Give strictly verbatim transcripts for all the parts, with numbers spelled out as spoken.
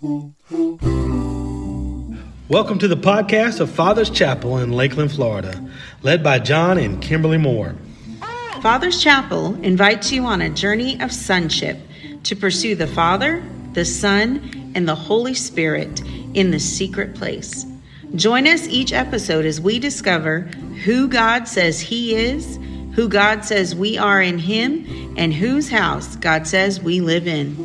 Welcome to the podcast of Father's Chapel in Lakeland, Florida, led by John and Kimberly Moore. Father's Chapel invites you on a journey of sonship to pursue the Father, the Son, and the Holy Spirit in the secret place. Join us each episode as we discover who God says He is, who God says we are in Him, and whose house God says we live in.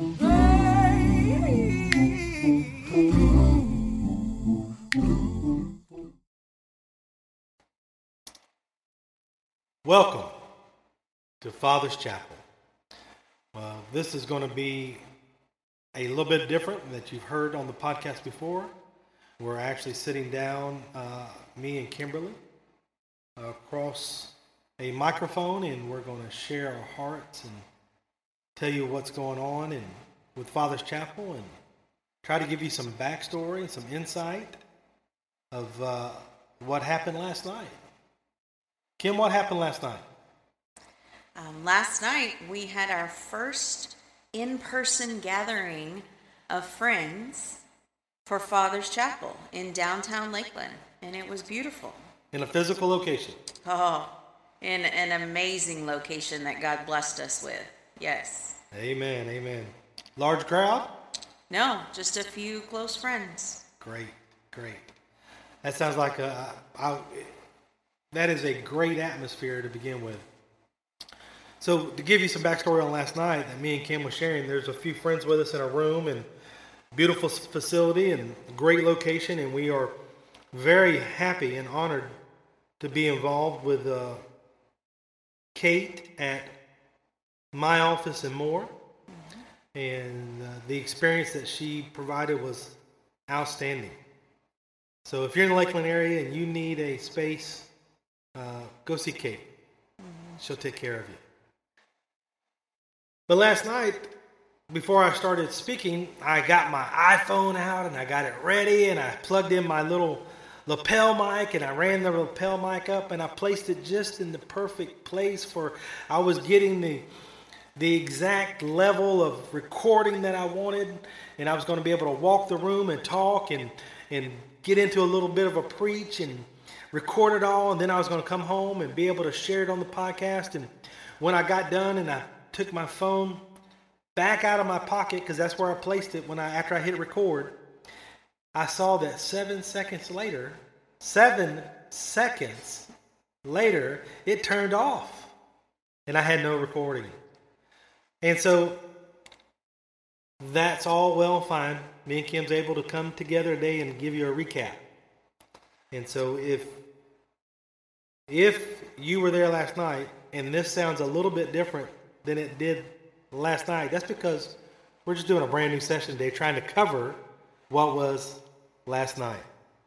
Welcome to Father's Chapel. Uh, this is going to be a little bit different than that you've heard on the podcast before. We're actually sitting down, uh, me and Kimberly, uh, across a microphone, and we're going to share our hearts and tell you what's going on and with Father's Chapel and try to give you some backstory and some insight of uh, what happened last night. Kim, what happened last night? Um, last night, we had our first in-person gathering of friends for Father's Chapel in downtown Lakeland, and it was beautiful. In a physical location? Oh, in an amazing location that God blessed us with, yes. Amen, amen. Large crowd? No, just a few close friends. Great, great. That sounds like a... I, That is a great atmosphere to begin with. So to give you some backstory on last night that me and Kim was sharing, there's a few friends with us in a room and beautiful facility and great location, and we are very happy and honored to be involved with uh, Kate at my office and more. Mm-hmm. And uh, the experience that she provided was outstanding. So if you're in the Lakeland area and you need a space, Uh, go see Kate. Mm-hmm. She'll take care of you. But last night, before I started speaking, I got my iPhone out and I got it ready and I plugged in my little lapel mic and I ran the lapel mic up and I placed it just in the perfect place for I was getting the the exact level of recording that I wanted, and I was going to be able to walk the room and talk and and get into a little bit of a preach and record it all, and then I was going to come home and be able to share it on the podcast. And when I got done and I took my phone back out of my pocket, because that's where I placed it when I after I hit record, I saw that seven seconds later, seven seconds later, it turned off, and I had no recording. And so that's all well and fine. Me and Kim's able to come together today and give you a recap. And so if if you were there last night and this sounds a little bit different than it did last night, that's because we're just doing a brand new session today trying to cover what was last night.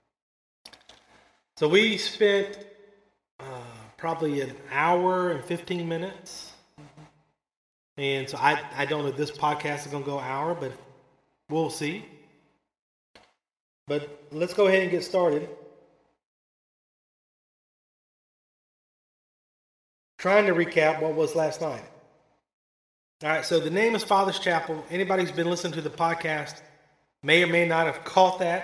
So we spent uh, probably an hour and fifteen minutes. And so I, I don't know if this podcast is going to go an hour, but we'll see. But let's go ahead and get started. Trying to recap what was last night. All right, so the name is Father's Chapel. Anybody who's been listening to the podcast may or may not have caught that.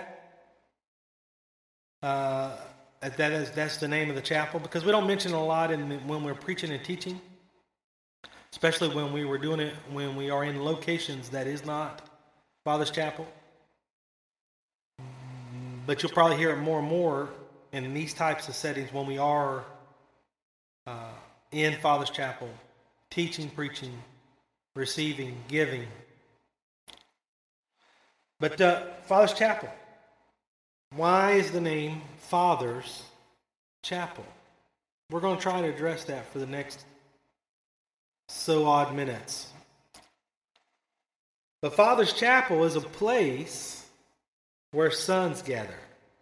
Uh, that is that's the name of the chapel, because we don't mention it a lot in the, when we're preaching and teaching, especially when we were doing it when we are in locations that is not Father's Chapel. But you'll probably hear it more and more in these types of settings when we are uh, in Father's Chapel, teaching, preaching, receiving, giving. But uh, Father's Chapel. Why is the name Father's Chapel? We're going to try to address that for the next so odd minutes. But Father's Chapel is a place where sons gather.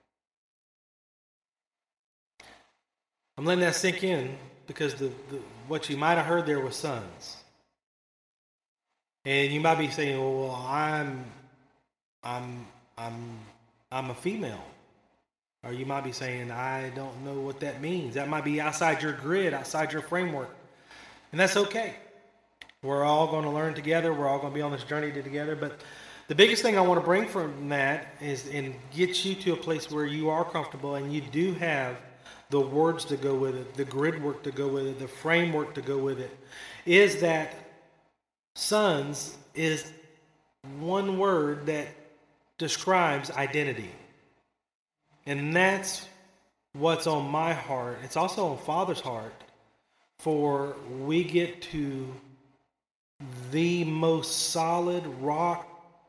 I'm letting that sink in because the, the what you might have heard there was sons. And you might be saying, well, well I'm I'm I'm I'm a female. Or you might be saying, I don't know what that means. That might be outside your grid, outside your framework. And that's okay. We're all going to learn together. We're all going to be on this journey together. But The biggest thing I want to bring from that is and get you to a place where you are comfortable and you do have the words to go with it, the grid work to go with it, the framework to go with it, is that sons is one word that describes identity. And that's what's on my heart. It's also on Father's heart, for we get to the most solid rock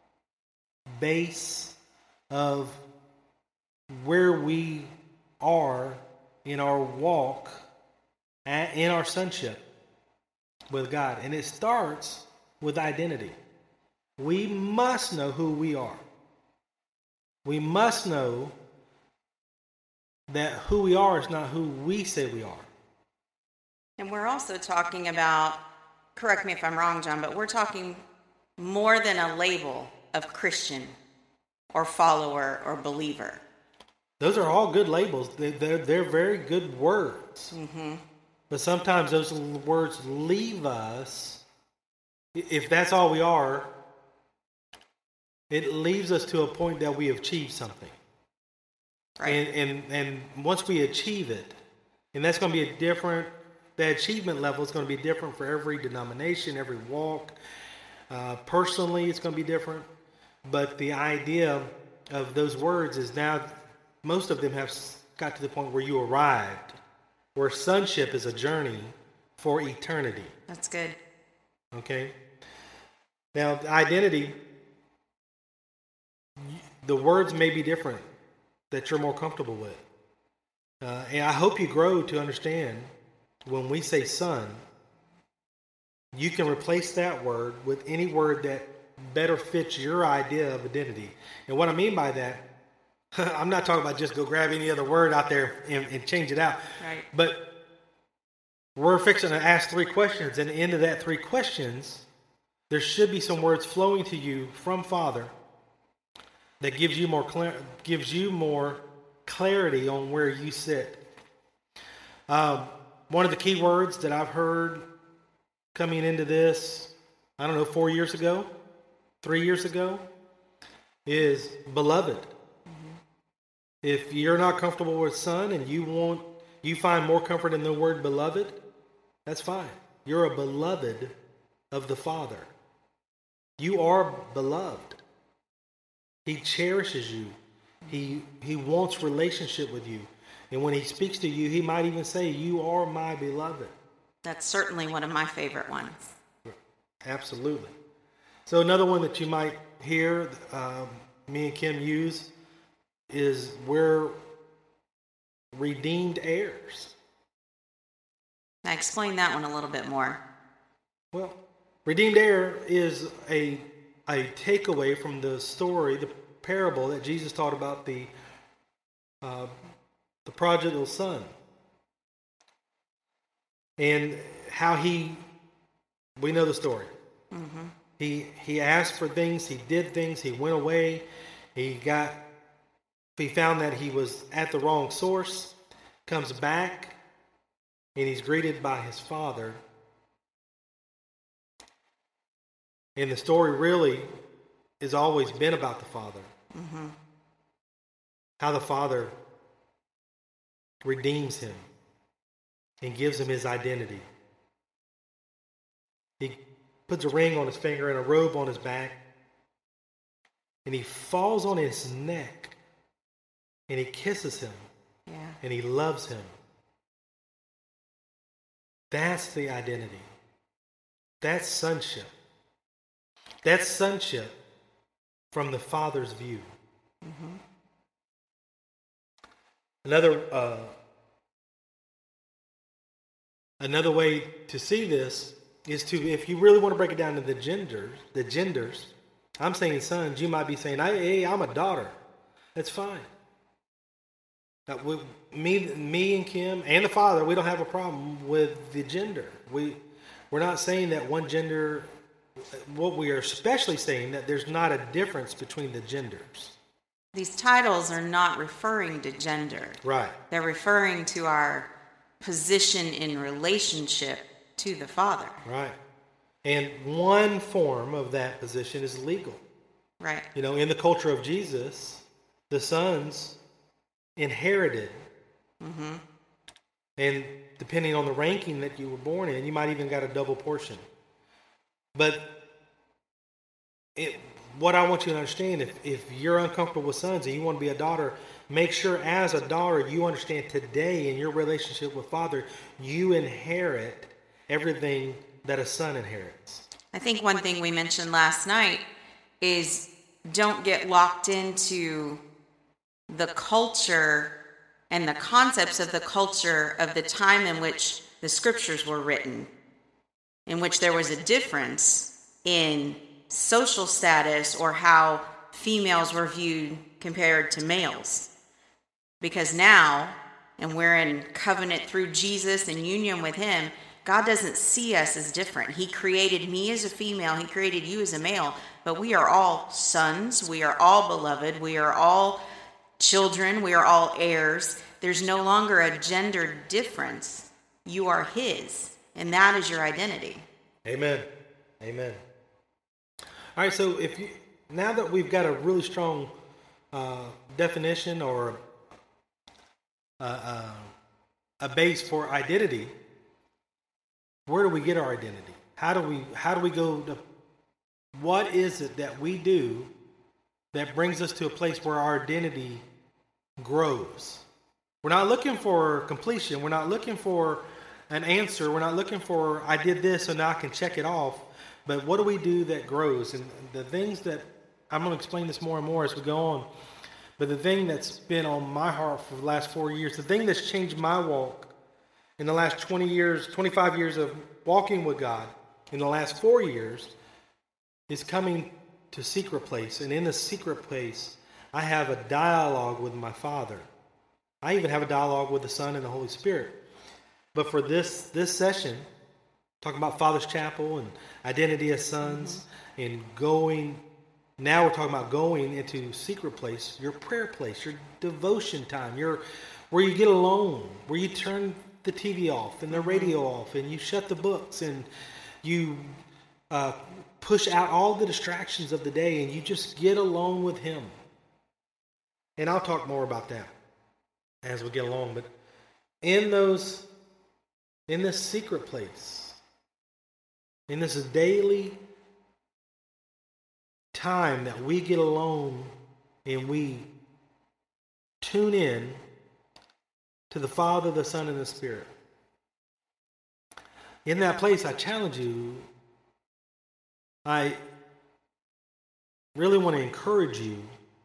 base of where we are in our walk, in our sonship with God. And it starts with identity. We must know who we are. We must know that who we are is not who we say we are. And we're also talking about, correct me if I'm wrong, John, but we're talking more than a label of Christian or follower or believer. Those are all good labels. They're, they're very good words. Mm-hmm. But sometimes those words leave us, if that's all we are, it leaves us to a point that we have achieved something. Right. And, and, and once we achieve it, and that's going to be a different, the achievement level is going to be different for every denomination, every walk. Uh, personally, it's going to be different. But the idea of those words is now, most of them have got to the point where you arrived, where sonship is a journey for eternity. That's good. Okay? Now, identity, the words may be different that you're more comfortable with. Uh, and I hope you grow to understand when we say son, you can replace that word with any word that better fits your idea of identity. And what I mean by that, I'm not talking about just go grab any other word out there and, and change it out. Right. But we're fixing to ask three questions. And at the end of that three questions, there should be some words flowing to you from Father that gives you more clar- gives you more clarity on where you sit. Um, one of the key words that I've heard coming into this, I don't know, four years ago, three years ago, is beloved. Mm-hmm. If you're not comfortable with son and you want, you find more comfort in the word beloved, that's fine. You're a beloved of the Father. You are beloved. He cherishes you. He he wants relationship with you. And when he speaks to you, he might even say, you are my beloved. That's certainly one of my favorite ones. Absolutely. So another one that you might hear um, me and Kim use is we're redeemed heirs. Now explain that one a little bit more. Well, redeemed heir is a a takeaway from the story, the parable that Jesus taught about the uh, the prodigal son, and how he, we know the story. Mm-hmm. He he asked for things, he did things, he went away, he got, he found that he was at the wrong source, comes back, and he's greeted by his father. And the story really has always been about the Father. Mm-hmm. How the Father redeems him and gives him his identity. He puts a ring on his finger and a robe on his back. And he falls on his neck and he kisses him. Yeah. And he loves him. That's the identity. That's sonship. That's sonship from the Father's view. Mm-hmm. Another uh, another way to see this is to, if you really want to break it down to the genders, the genders. I'm saying sons. You might be saying, "Hey, I'm a daughter." That's fine. That we, me, me and Kim and the Father, we don't have a problem with the gender. We we're not saying that one gender. What we are especially saying that there's not a difference between the genders. These titles are not referring to gender. Right. They're referring to our position in relationship to the Father. Right. And one form of that position is legal. Right. You know, in the culture of Jesus, the sons inherited. Mm-hmm. And depending on the ranking that you were born in, you might even got a double portion. But it, what I want you to understand, if, if you're uncomfortable with sons and you want to be a daughter, make sure as a daughter you understand today in your relationship with Father, you inherit everything that a son inherits. I think one thing we mentioned last night is don't get locked into the culture and the concepts of the culture of the time in which the scriptures were written, in which there was a difference in social status or how females were viewed compared to males. Because now, and we're in covenant through Jesus and union with him, God doesn't see us as different. He created me as a female. He created you as a male. But we are all sons. We are all beloved. We are all children. We are all heirs. There's no longer a gender difference. You are his. And that is your identity. Amen. Amen. All right, so if you, now that we've got a really strong uh, definition or uh, uh, a base for identity, where do we get our identity? How do we how do we go to, what is it that we do that brings us to a place where our identity grows? We're not looking for completion. We're not looking for an answer. We're not looking for, I did this so now I can check it off. But what do we do that grows? And the things that, I'm going to explain this more and more as we go on, but the thing that's been on my heart for the last four years, the thing that's changed my walk in the last twenty years, twenty-five years of walking with God, in the last four years, is coming to secret place. And in the secret place, I have a dialogue with my Father. I even have a dialogue with the Son and the Holy Spirit. But for this this session, talking about Father's Chapel and identity as sons, mm-hmm. and going, now we're talking about going into secret place, your prayer place, your devotion time, your where you get alone, where you turn the T V off and the radio off, and you shut the books, and you uh, push out all the distractions of the day, and you just get alone with him. And I'll talk more about that as we get along. But in those, in this secret place, in this daily time that we get alone and we tune in to the Father, the Son, and the Spirit. In that place, I challenge you, I really want to encourage you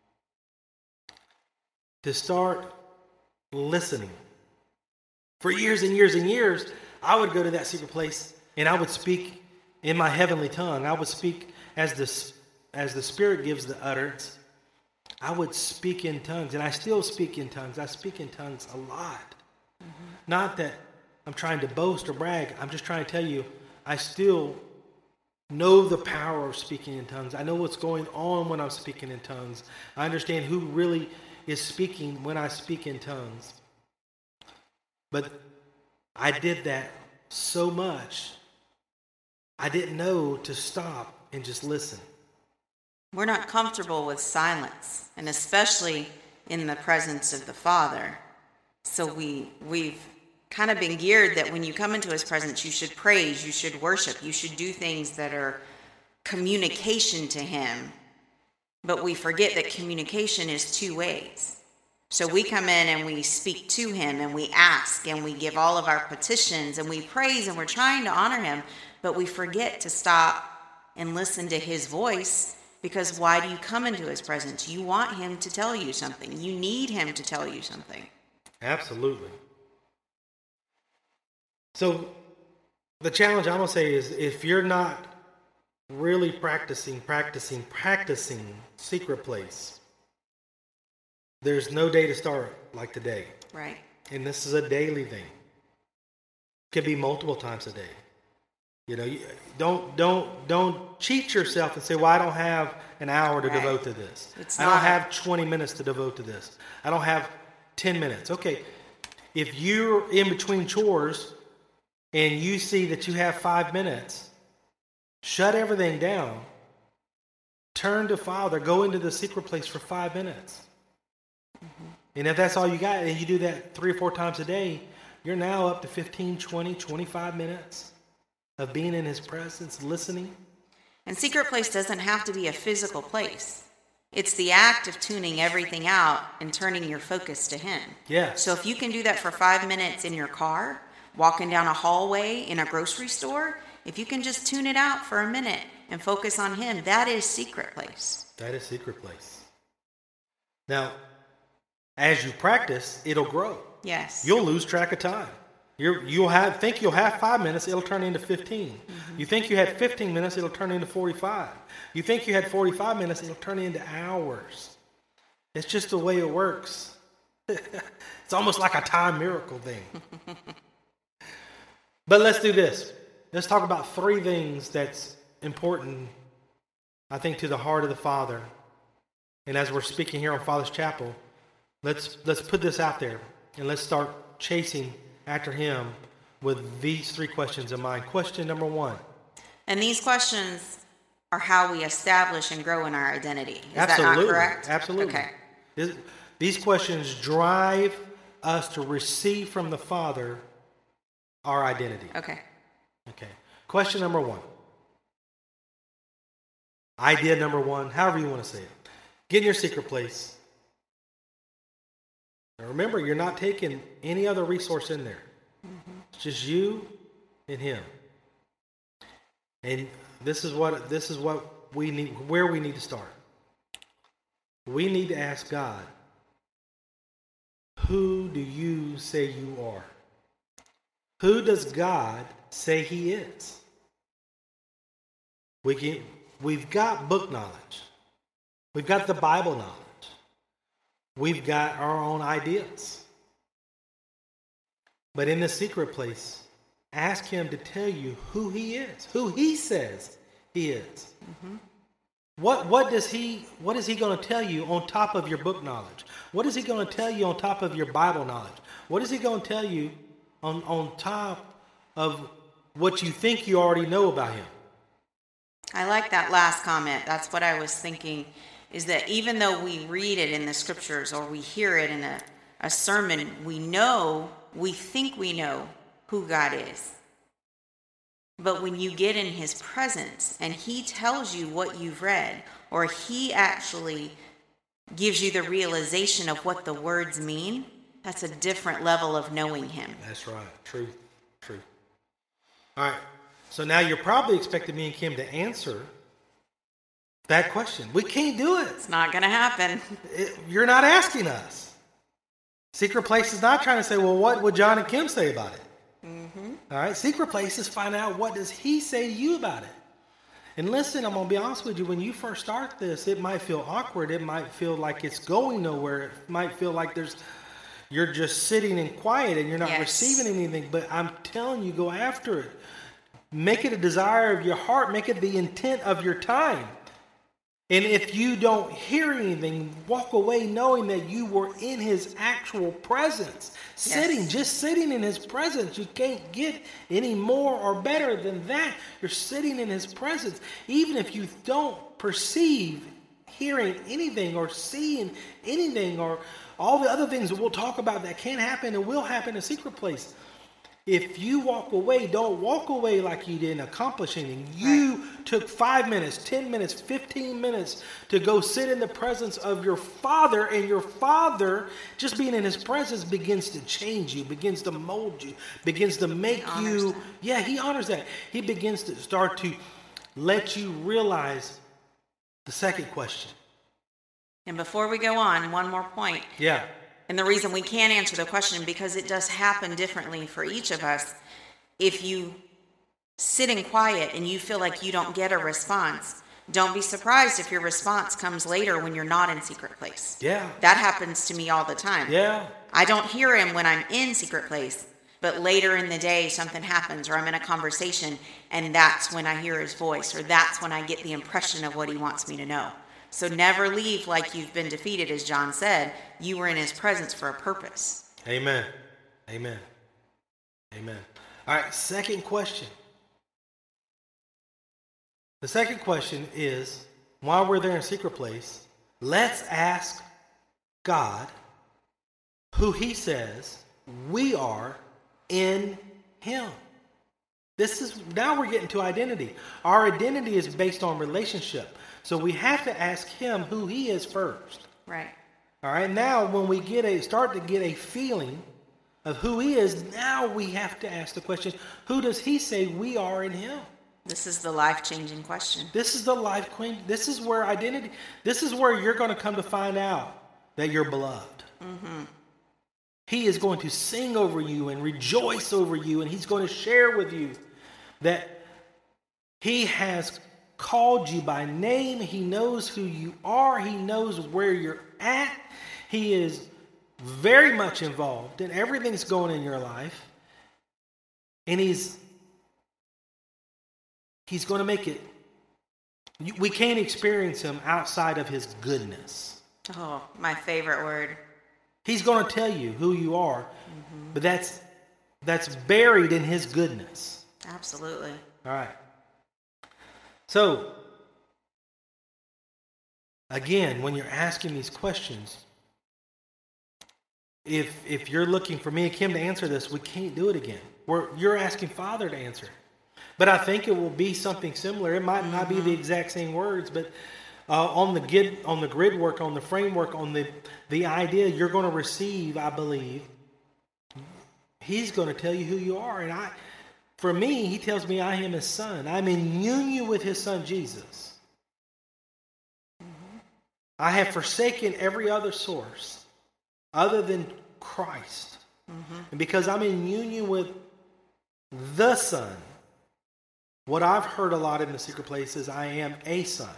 to start listening. For years and years and years, I would go to that secret place and I would speak in my heavenly tongue. I would speak as the, as the Spirit gives the utterance. I would speak in tongues, and I still speak in tongues. I speak in tongues a lot. Mm-hmm. Not that I'm trying to boast or brag. I'm just trying to tell you, I still know the power of speaking in tongues. I know what's going on when I'm speaking in tongues. I understand who really is speaking when I speak in tongues. But I did that so much, I didn't know to stop and just listen. We're not comfortable with silence, and especially in the presence of the Father. So we, we've kind of been geared that when you come into his presence, you should praise, you should worship, you should do things that are communication to him. But we forget that communication is two ways. So we come in and we speak to him and we ask and we give all of our petitions and we praise and we're trying to honor him, but we forget to stop and listen to his voice. Because why do you come into his presence? You want him to tell you something. You need him to tell you something. Absolutely. So the challenge I'm going to say is, if you're not really practicing, practicing, practicing secret place, there's no day to start like today. Right. And this is a daily thing. It could be multiple times a day. You know, you don't don't don't cheat yourself and say, well, I don't have an hour to right. devote to this. It's I don't have twenty minutes to devote to this. I don't have ten minutes. Okay, if you're in between chores and you see that you have five minutes, shut everything down, turn to Father, go into the secret place for five minutes. Mm-hmm. And if that's all you got, and you do that three or four times a day, you're now up to fifteen, twenty, twenty-five minutes of being in his presence, listening. And secret place doesn't have to be a physical place. It's the act of tuning everything out and turning your focus to him. Yeah. So if you can do that for five minutes in your car, walking down a hallway in a grocery store, if you can just tune it out for a minute and focus on him, that is secret place. That is secret place. Now, as you practice, it'll grow. Yes. You'll lose track of time. You're, you'll have think you'll have five minutes, it'll turn into fifteen. Mm-hmm. You think you had fifteen minutes, it'll turn into forty-five. You think you had forty-five minutes, it'll turn into hours. It's just the way it works. It's almost like a time miracle thing. But let's do this. Let's talk about three things that's important, I think, to the heart of the Father. And as we're speaking here on Father's Chapel, let's let's put this out there and let's start chasing after him with these three questions in mind. Question number one. And these questions are how we establish and grow in our identity. Is Absolutely. that not correct? Absolutely. Okay. This, these questions drive us to receive from the Father our identity. Okay. Okay. Question number one. Idea number one, however you want to say it. Get in your secret place. Now remember, you're not taking any other resource in there. Mm-hmm. It's just you and him. And this is what this is what we need, where we need to start. We need to ask God, who do you say you are? Who does God say he is? We can, we've got book knowledge. We've got the Bible knowledge. We've got our own ideas. But in the secret place, ask him to tell you who he is, who he says he is. Mm-hmm. What what does he what is he going to tell you on top of your book knowledge? What is he going to tell you on top of your Bible knowledge? What is he going to tell you on, on top of what you think you already know about him? I like that last comment. That's what I was thinking, is that even though we read it in the scriptures or we hear it in a, a sermon, we know, we think we know who God is. But when you get in his presence and he tells you what you've read, or he actually gives you the realization of what the words mean, that's a different level of knowing him. That's right. Truth. Truth. All right. So now you're probably expecting me and Kim to answer that question. We can't do it. It's not going to happen. It, you're not asking us. Secret Place is not trying to say, well, what would John and Kim say about it? Mm-hmm. All right. Secret Place is find out, what does he say to you about it? And listen, I'm going to be honest with you. When you first start this, it might feel awkward. It might feel like it's going nowhere. It might feel like there's you're just sitting in quiet and you're not yes. receiving anything. But I'm telling you, go after it. Make it a desire of your heart. Make it the intent of your time. And if you don't hear anything, walk away knowing that you were in his actual presence. Yes. Sitting, just sitting in his presence. You can't get any more or better than that. You're sitting in his presence. Even if you don't perceive hearing anything or seeing anything or all the other things that we'll talk about that can happen and will happen in a secret place. If you walk away, don't walk away like you didn't accomplish anything. You right. took five minutes, ten minutes, fifteen minutes to go sit in the presence of your Father, and your Father, just being in his presence, begins to change you, begins to mold you, begins to make you, that. yeah, he honors that. He begins to start to let you realize the second question. And before we go on, one more point. Yeah. And the reason we can't answer the question, because it does happen differently for each of us. If you sit in quiet and you feel like you don't get a response, don't be surprised if your response comes later when you're not in secret place. Yeah. That happens to me all the time. Yeah. I don't hear him when I'm in secret place, but later in the day something happens or I'm in a conversation and that's when I hear his voice, or that's when I get the impression of what he wants me to know. So never leave like you've been defeated, as John said. You were in his presence for a purpose. Amen. Amen. Amen. All right, second question. The second question is, while we're there in secret place, let's ask God who he says we are in him. This is, now we're getting to identity. Our identity is based on relationship. So we have to ask him who he is first. Right. All right. Now, when we get a start to get a feeling of who he is, now we have to ask the question, who does he say we are in him? This is the life-changing question. This is the life queen. This is where identity, this is where you're going to come to find out that you're beloved. Mm-hmm. He is going to sing over you and rejoice over you, and he's going to share with you that he has called you by name. He knows who you are. He knows where you're at. He is very much involved in everything that's going in your life. And he's he's going to make it. We can't experience him outside of his goodness. Oh, my favorite word. He's going to tell you who you are, mm-hmm. but that's that's buried in his goodness. Absolutely. All right. So, again, when you're asking these questions, if if you're looking for me and Kim to answer this, we can't do it again. We're, you're asking Father to answer it. But I think it will be something similar. It might not be the exact same words, but uh, on the grid, on the grid work, on the framework, on the, the idea you're going to receive, I believe, he's going to tell you who you are. And I, for me, he tells me I am his son. I'm in union with his son, Jesus. Mm-hmm. I have forsaken every other source other than Christ. Mm-hmm. And because I'm in union with the Son, what I've heard a lot in the secret place is I am a son.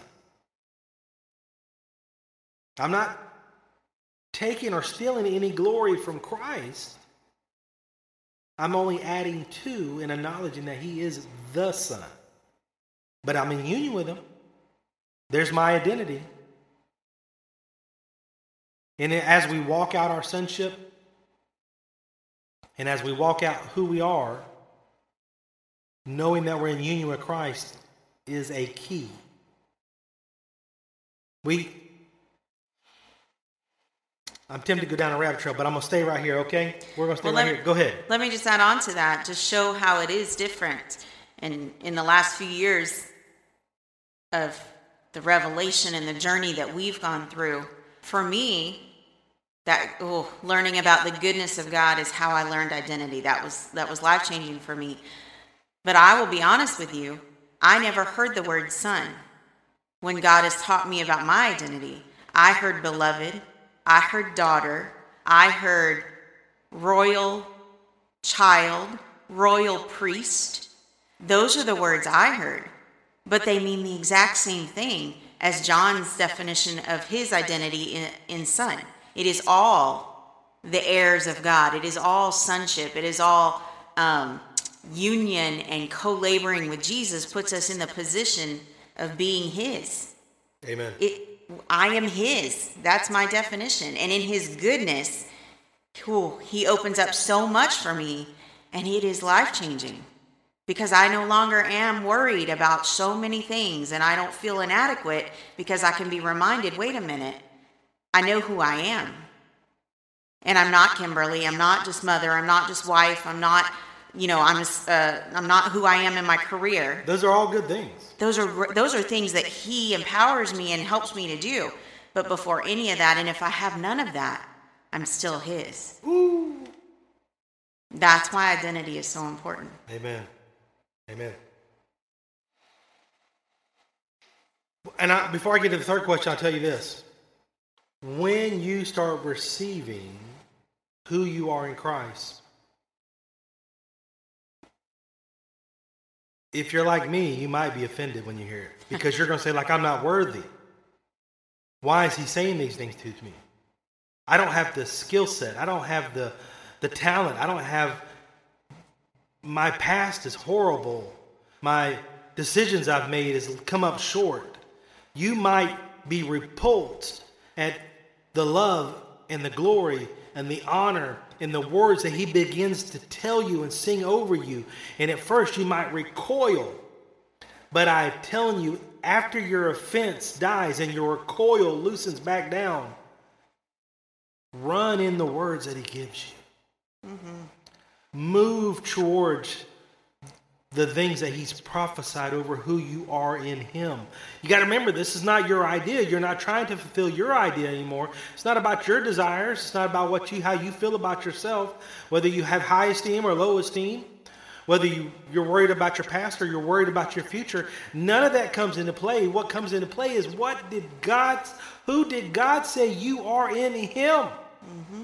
I'm not taking or stealing any glory from Christ. I'm only adding to and acknowledging that he is the Son. But I'm in union with him. There's my identity. And as we walk out our sonship, and as we walk out who we are, knowing that we're in union with Christ is a key. We, I'm tempted to go down a rabbit trail, but I'm going to stay right here, okay? We're going to stay well, right let, here. Go ahead. Let me just add on to that to show how it is different. And in the last few years of the revelation and the journey that we've gone through, for me, that oh, learning about the goodness of God is how I learned identity. That was that was life-changing for me. But I will be honest with you, I never heard the word son when God has taught me about my identity. I heard beloved, I heard daughter, I heard royal child, royal priest. Those are the words I heard, but they mean the exact same thing as John's definition of his identity in, in son. It is all the heirs of God. It is all sonship. It is all um, union and co-laboring with Jesus puts us in the position of being his. Amen. It, I am his. That's my definition. And in his goodness, whew, he opens up so much for me, and it is life-changing because I no longer am worried about so many things, and I don't feel inadequate because I can be reminded, wait a minute, I know who I am. And I'm not Kimberly. I'm not just mother. I'm not just wife. I'm not, you know, I'm just, uh, I'm not who I am in my career. Those are all good things. Those are those are things that he empowers me and helps me to do. But before any of that, and if I have none of that, I'm still his. Ooh. That's why identity is so important. Amen. Amen. And I, before I get to the third question, I'll tell you this. When you start receiving who you are in Christ, if you're like me, you might be offended when you hear it. Because you're going to say, like, I'm not worthy. Why is he saying these things to me? I don't have the skill set. I don't have the, the talent. I don't have... My past is horrible. My decisions I've made has come up short. You might be repulsed at the love and the glory and the honor and the words that he begins to tell you and sing over you. And at first you might recoil. But I'm telling you, after your offense dies and your coil loosens back down, run in the words that he gives you. Mm-hmm. Move towards the things that he's prophesied over who you are in him. You got to remember, this is not your idea. You're not trying to fulfill your idea anymore. It's not about your desires. It's not about what you, how you feel about yourself, whether you have high esteem or low esteem, whether you, you're worried about your past or you're worried about your future. None of that comes into play. What comes into play is what did God, who did God say you are in him? Mm-hmm.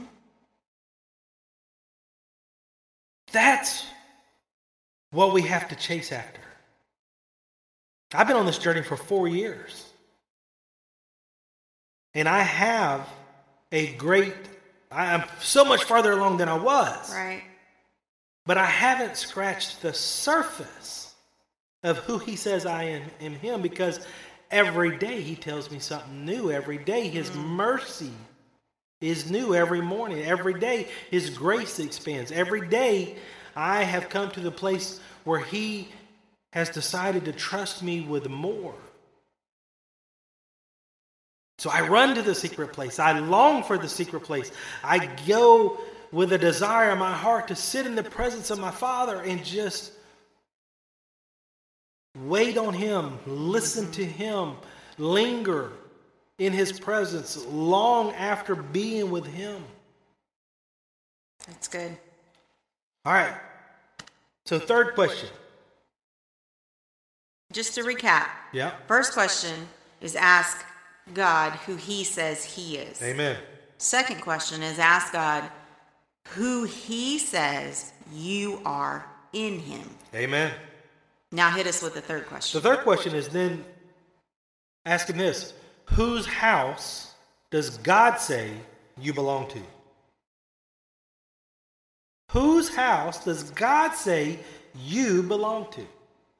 That's what we have to chase after. I've been on this journey for four years. And I have a great, I'm so much farther along than I was. Right. But I haven't scratched the surface of who he says I am in him, because every day he tells me something new. Every day his mm. mercy is new every morning. Every day his grace expands. Every day I have come to the place where he has decided to trust me with more. So I run to the secret place. I long for the secret place. I go with a desire in my heart to sit in the presence of my Father and just wait on him, listen to him, linger in his presence long after being with him. That's good. All right. So third question. Just to recap. Yeah. First question is ask God who he says he is. Amen. Second question is ask God who he says you are in him. Amen. Now hit us with the third question. The third question is then asking this: whose house does God say you belong to? Whose house does God say you belong to?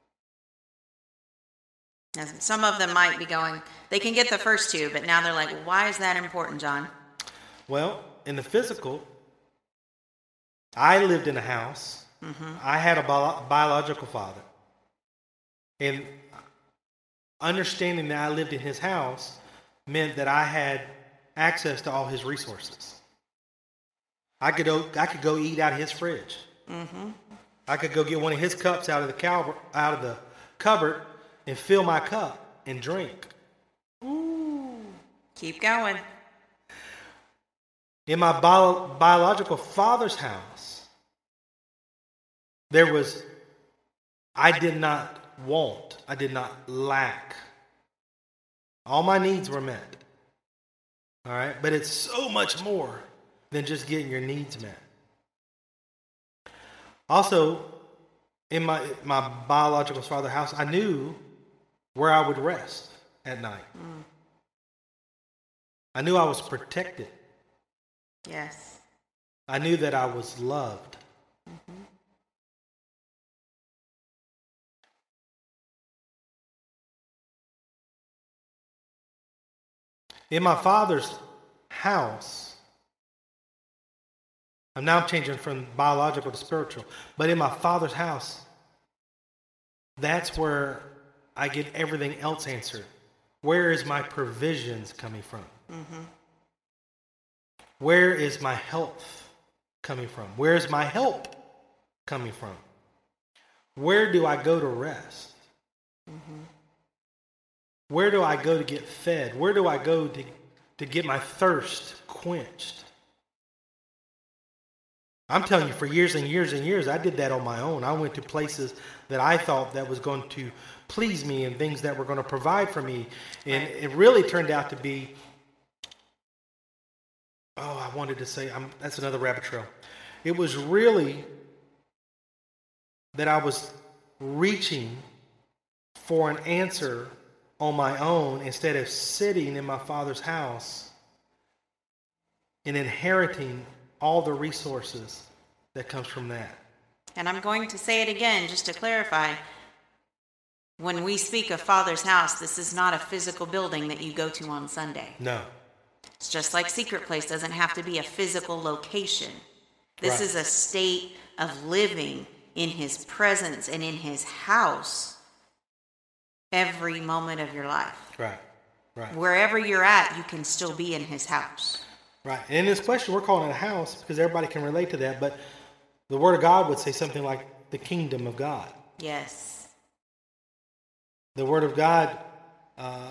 Now, some of them might be going, they can get the first two, but now they're like, why is that important, John? Well, in the physical, I lived in a house. Mm-hmm. I had a bio- biological father. And understanding that I lived in his house meant that I had access to all his resources. I could go, I could go eat out of his fridge. Mm-hmm. I could go get one of his cups out of the cal- out of the cupboard and fill my cup and drink. Ooh. Keep going. In my bio- biological father's house, there was, I did not want, I did not lack. All my needs were met. All right, but it's so much more than just getting your needs met. Also, in my my biological father's house, I knew where I would rest at night. Mm. I knew I was protected. Yes. I knew that I was loved. Mm-hmm. In my father's house, I'm now changing from biological to spiritual, but in my father's house, that's where I get everything else answered. Where is my provisions coming from? Mm-hmm. Where is my health coming from? Where is my help coming from? Where do I go to rest? Mm-hmm. Where do I go to get fed? Where do I go to, to get my thirst quenched? I'm telling you, for years and years and years, I did that on my own. I went to places that I thought that was going to please me and things that were going to provide for me. And it really turned out to be, oh, I wanted to say, I'm, that's another rabbit trail. It was really that I was reaching for an answer on my own instead of sitting in my father's house and inheriting all the resources that comes from that. And I'm going to say it again just to clarify. When we speak of Father's house, this is not a physical building that you go to on Sunday. No. It's just like Secret Place doesn't have to be a physical location. This right. is a state of living in his presence and in his house every moment of your life. Right, right. Wherever you're at, you can still be in his house. Right. And in this question, we're calling it a house because everybody can relate to that. But the Word of God would say something like the kingdom of God. Yes. The Word of God, uh,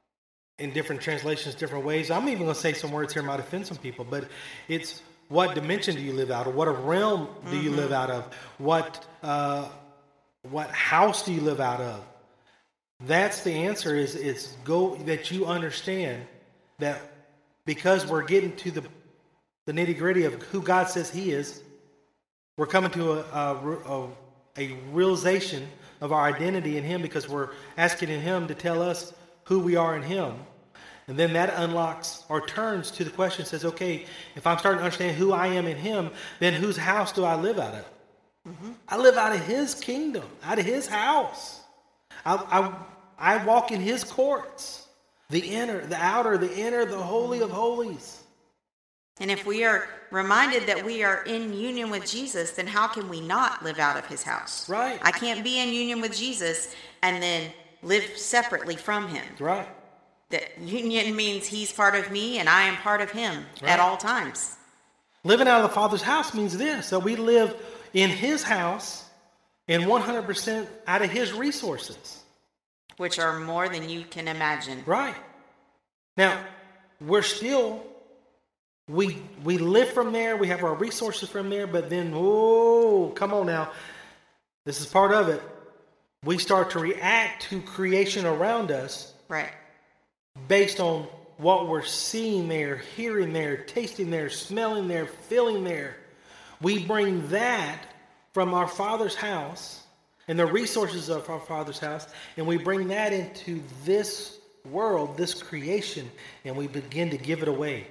in different translations, different ways. I'm even going to say some words here might offend some people, but it's what dimension do you live out of? What realm do mm-hmm. you live out of? What uh, what house do you live out of? That's the answer. Is it's go that you understand that because we're getting to the the nitty gritty of who God says He is, we're coming to a a, a a realization of our identity in Him because we're asking Him to tell us who we are in Him. And then that unlocks or turns to the question, says, okay, if I'm starting to understand who I am in Him, then whose house do I live out of? Mm-hmm. I live out of His kingdom, out of His house. I, I, I walk in His courts, the inner, the outer, the inner, the holy of holies. And if we are reminded that we are in union with Jesus, then how can we not live out of His house? Right. I can't be in union with Jesus and then live separately from Him. Right. That union means He's part of me and I am part of Him right. at all times. Living out of the Father's house means this, that we live in His house and one hundred percent out of His resources. Which are more than you can imagine. Right. Now, we're still, we we live from there, we have our resources from there, but then, oh, come on now, this is part of it. We start to react to creation around us. Right. Based on what we're seeing there, hearing there, tasting there, smelling there, feeling there. We bring that from our Father's house and the resources of our Father's house, and we bring that into this world, this creation, and we begin to give it away.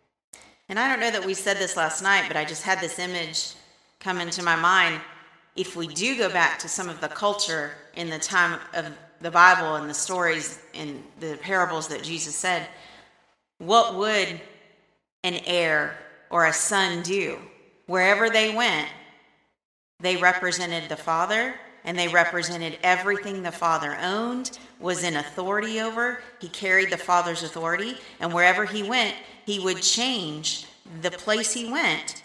And I don't know that we said this last night, but I just had this image come into my mind. If we do go back to some of the culture in the time of the Bible and the stories and the parables that Jesus said, what would an heir or a son do? Wherever they went, they represented the Father, and they represented everything the Father owned, was in authority over. He carried the Father's authority, and wherever he went, he would change the place he went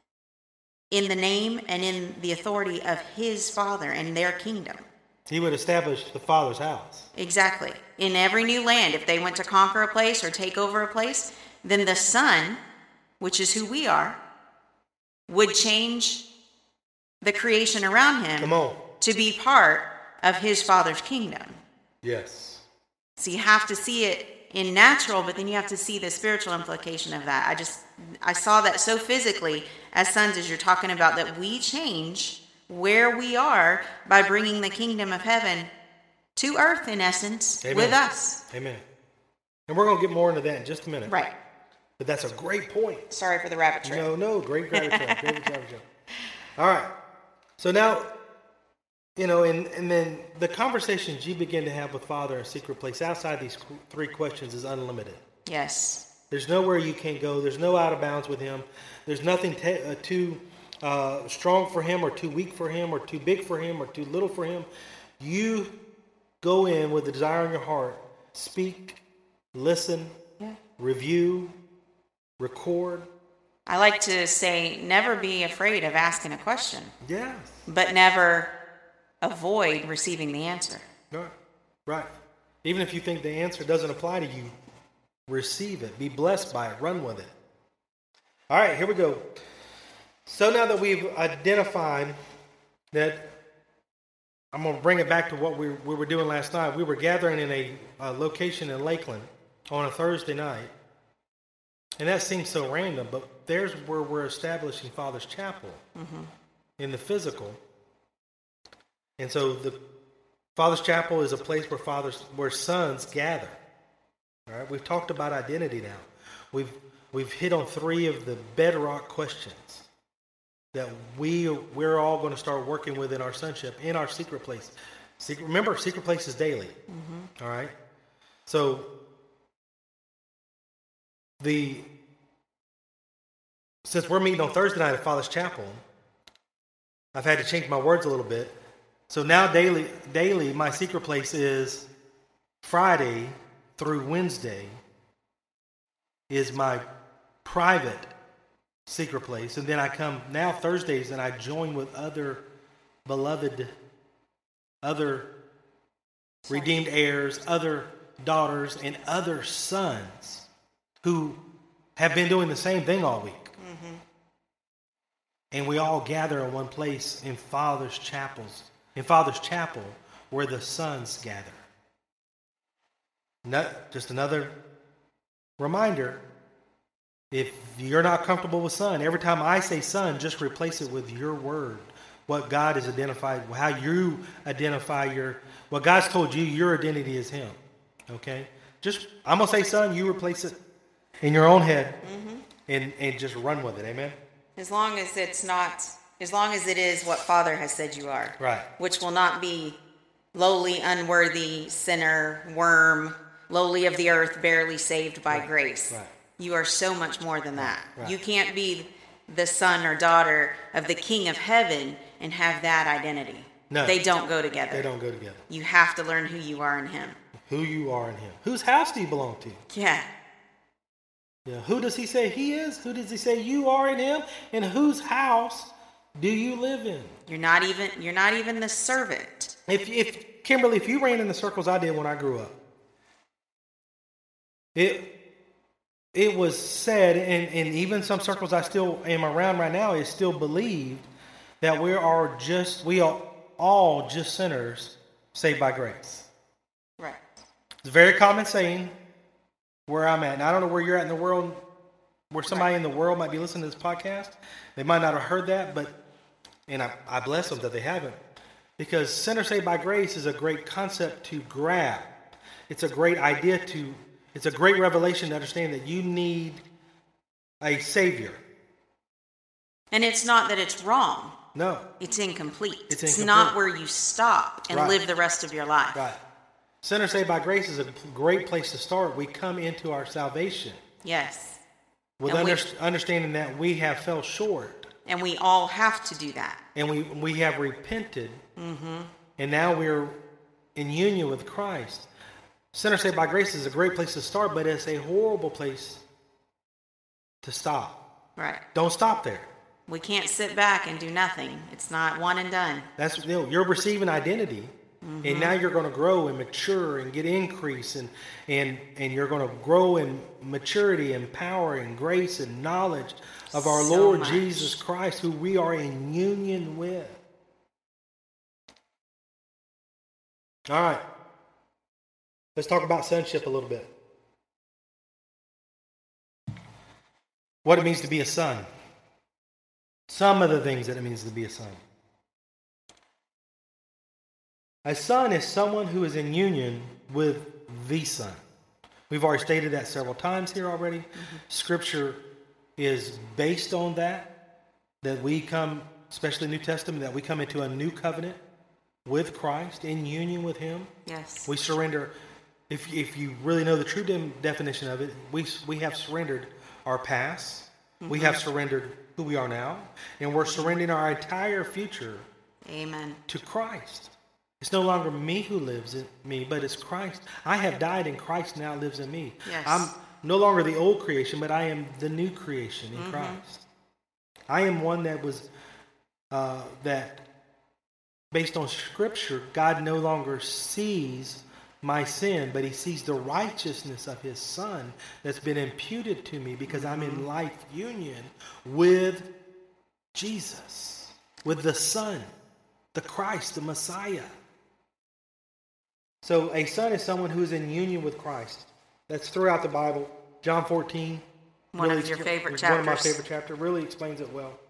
in the name and in the authority of his Father and their kingdom. He would establish the Father's house. Exactly. In every new land, if they went to conquer a place or take over a place, then the Son, which is who we are, would change the creation around him Come on. to be part of his Father's kingdom. Yes. So you have to see it in natural, but then you have to see the spiritual implication of that. I just, I saw that so physically as sons as you're talking about that we change where we are by bringing the kingdom of heaven to earth, in essence, Amen. with us. Amen. And we're going to get more into that in just a minute. Right. But that's a great point. Sorry for the rabbit trail. No, no, great rabbit trail. Great rabbit trail. All right. So now, you know, and, and then the conversations you begin to have with Father in secret place outside these three questions is unlimited. Yes. There's nowhere you can't go. There's no out of bounds with Him. There's nothing te- uh, too uh, strong for Him or too weak for Him or too big for Him or too little for Him. You go in with the desire in your heart. Speak, listen, yeah. review, record. I like to say, never be afraid of asking a question. Yes. But never avoid receiving the answer. Right. Right. Even if you think the answer doesn't apply to you, receive it. Be blessed by it. Run with it. All right, here we go. So now that we've identified that, I'm going to bring it back to what we, we were doing last night. We were gathering in a, a location in Lakeland on a Thursday night. And that seems so random, but there's where we're establishing Father's Chapel mm-hmm. in the physical. And so the Father's Chapel is a place where fathers, where sons gather. All right, we've talked about identity now. We've we've hit on three of the bedrock questions that we we're all going to start working with in our sonship, in our secret place. Secret, remember, secret place is daily. Mm-hmm. All right, so the since we're meeting on Thursday night at Father's Chapel, I've had to change my words a little bit. So now daily, daily, my secret place is Friday through Wednesday is my private secret place. And then I come now Thursdays and I join with other beloved, other redeemed heirs, other daughters, and other sons who have been doing the same thing all week. Mm-hmm. And we all gather in one place in Father's chapels, in Father's chapel, where the sons gather. No, just another reminder, if you're not comfortable with son, every time I say son, just replace it with your word. What God has identified, how you identify your, what God's told you, your identity is him. Okay? Just, I'm going to say son, you replace it in your own head, mm-hmm. and, and just run with it. Amen? As long as it's not, as long as it is what Father has said you are. Right. Which will not be lowly, unworthy, sinner, worm, lowly of the earth, barely saved by right. grace. Right. You are so much more than that. Right. You can't be the son or daughter of the King of Heaven and have that identity. No. They don't go together. They don't go together. You have to learn who you are in him. Who you are in him. Whose house do you belong to? Yeah. Yeah. Who does he say he is? Who does he say you are in him? And whose house do you live in? You're not even you're not even the servant. If if Kimberly, if you ran in the circles I did when I grew up, it it was said, and, and even some circles I still am around right now, is still believed that we are just we are all just sinners saved by grace. Right. It's a very common saying where I'm at. And I don't know where you're at in the world, where somebody right. in the world might be listening to this podcast. They might not have heard that, but, and I, I bless them that they haven't. Because sinner saved by grace is a great concept to grab. It's a great idea to, it's a great revelation to understand that you need a Savior. And it's not that it's wrong. No. It's incomplete. It's, it's incomplete. not where you stop and right. live the rest of your life. Right. Sinner saved by grace is a great place to start. We come into our salvation. Yes. With under, we, understanding that we have fell short. And we all have to do that. And we, we have repented. Mm-hmm. And now we're in union with Christ. Sinner saved by grace is a great place to start, but it's a horrible place to stop. Right. Don't stop there. We can't sit back and do nothing. It's not one and done. That's you know, you're receiving identity. Mm-hmm. And now you're going to grow and mature and get increase, and and and you're going to grow in maturity and power and grace and knowledge of our so Lord much. Jesus Christ, who we are in union with. All right. Let's talk about sonship a little bit. What it means to be a son. Some of the things that it means to be a son. A son is someone who is in union with the Son. We've already stated that several times here already. Mm-hmm. Scripture is based on that, that we come, especially New Testament, that we come into a new covenant with Christ, in union with him. Yes. We surrender. If if you really know the true de- definition of it, we we have surrendered our past. Mm-hmm. We have surrendered who we are now, and we're surrendering our entire future. Amen. To Christ. It's no longer me who lives in me, but it's Christ. I have died and Christ now lives in me. Yes. I'm no longer the old creation, but I am the new creation in mm-hmm. Christ. I am one that was, uh, that based on Scripture, God no longer sees my sin, but he sees the righteousness of his Son that's been imputed to me because mm-hmm. I'm in life union with Jesus, with the Son, the Christ, the Messiah. So a son is someone who is in union with Christ. That's throughout the Bible. John fourteen. One really of your exp- favorite chapters. One of my favorite chapters. Really explains it well.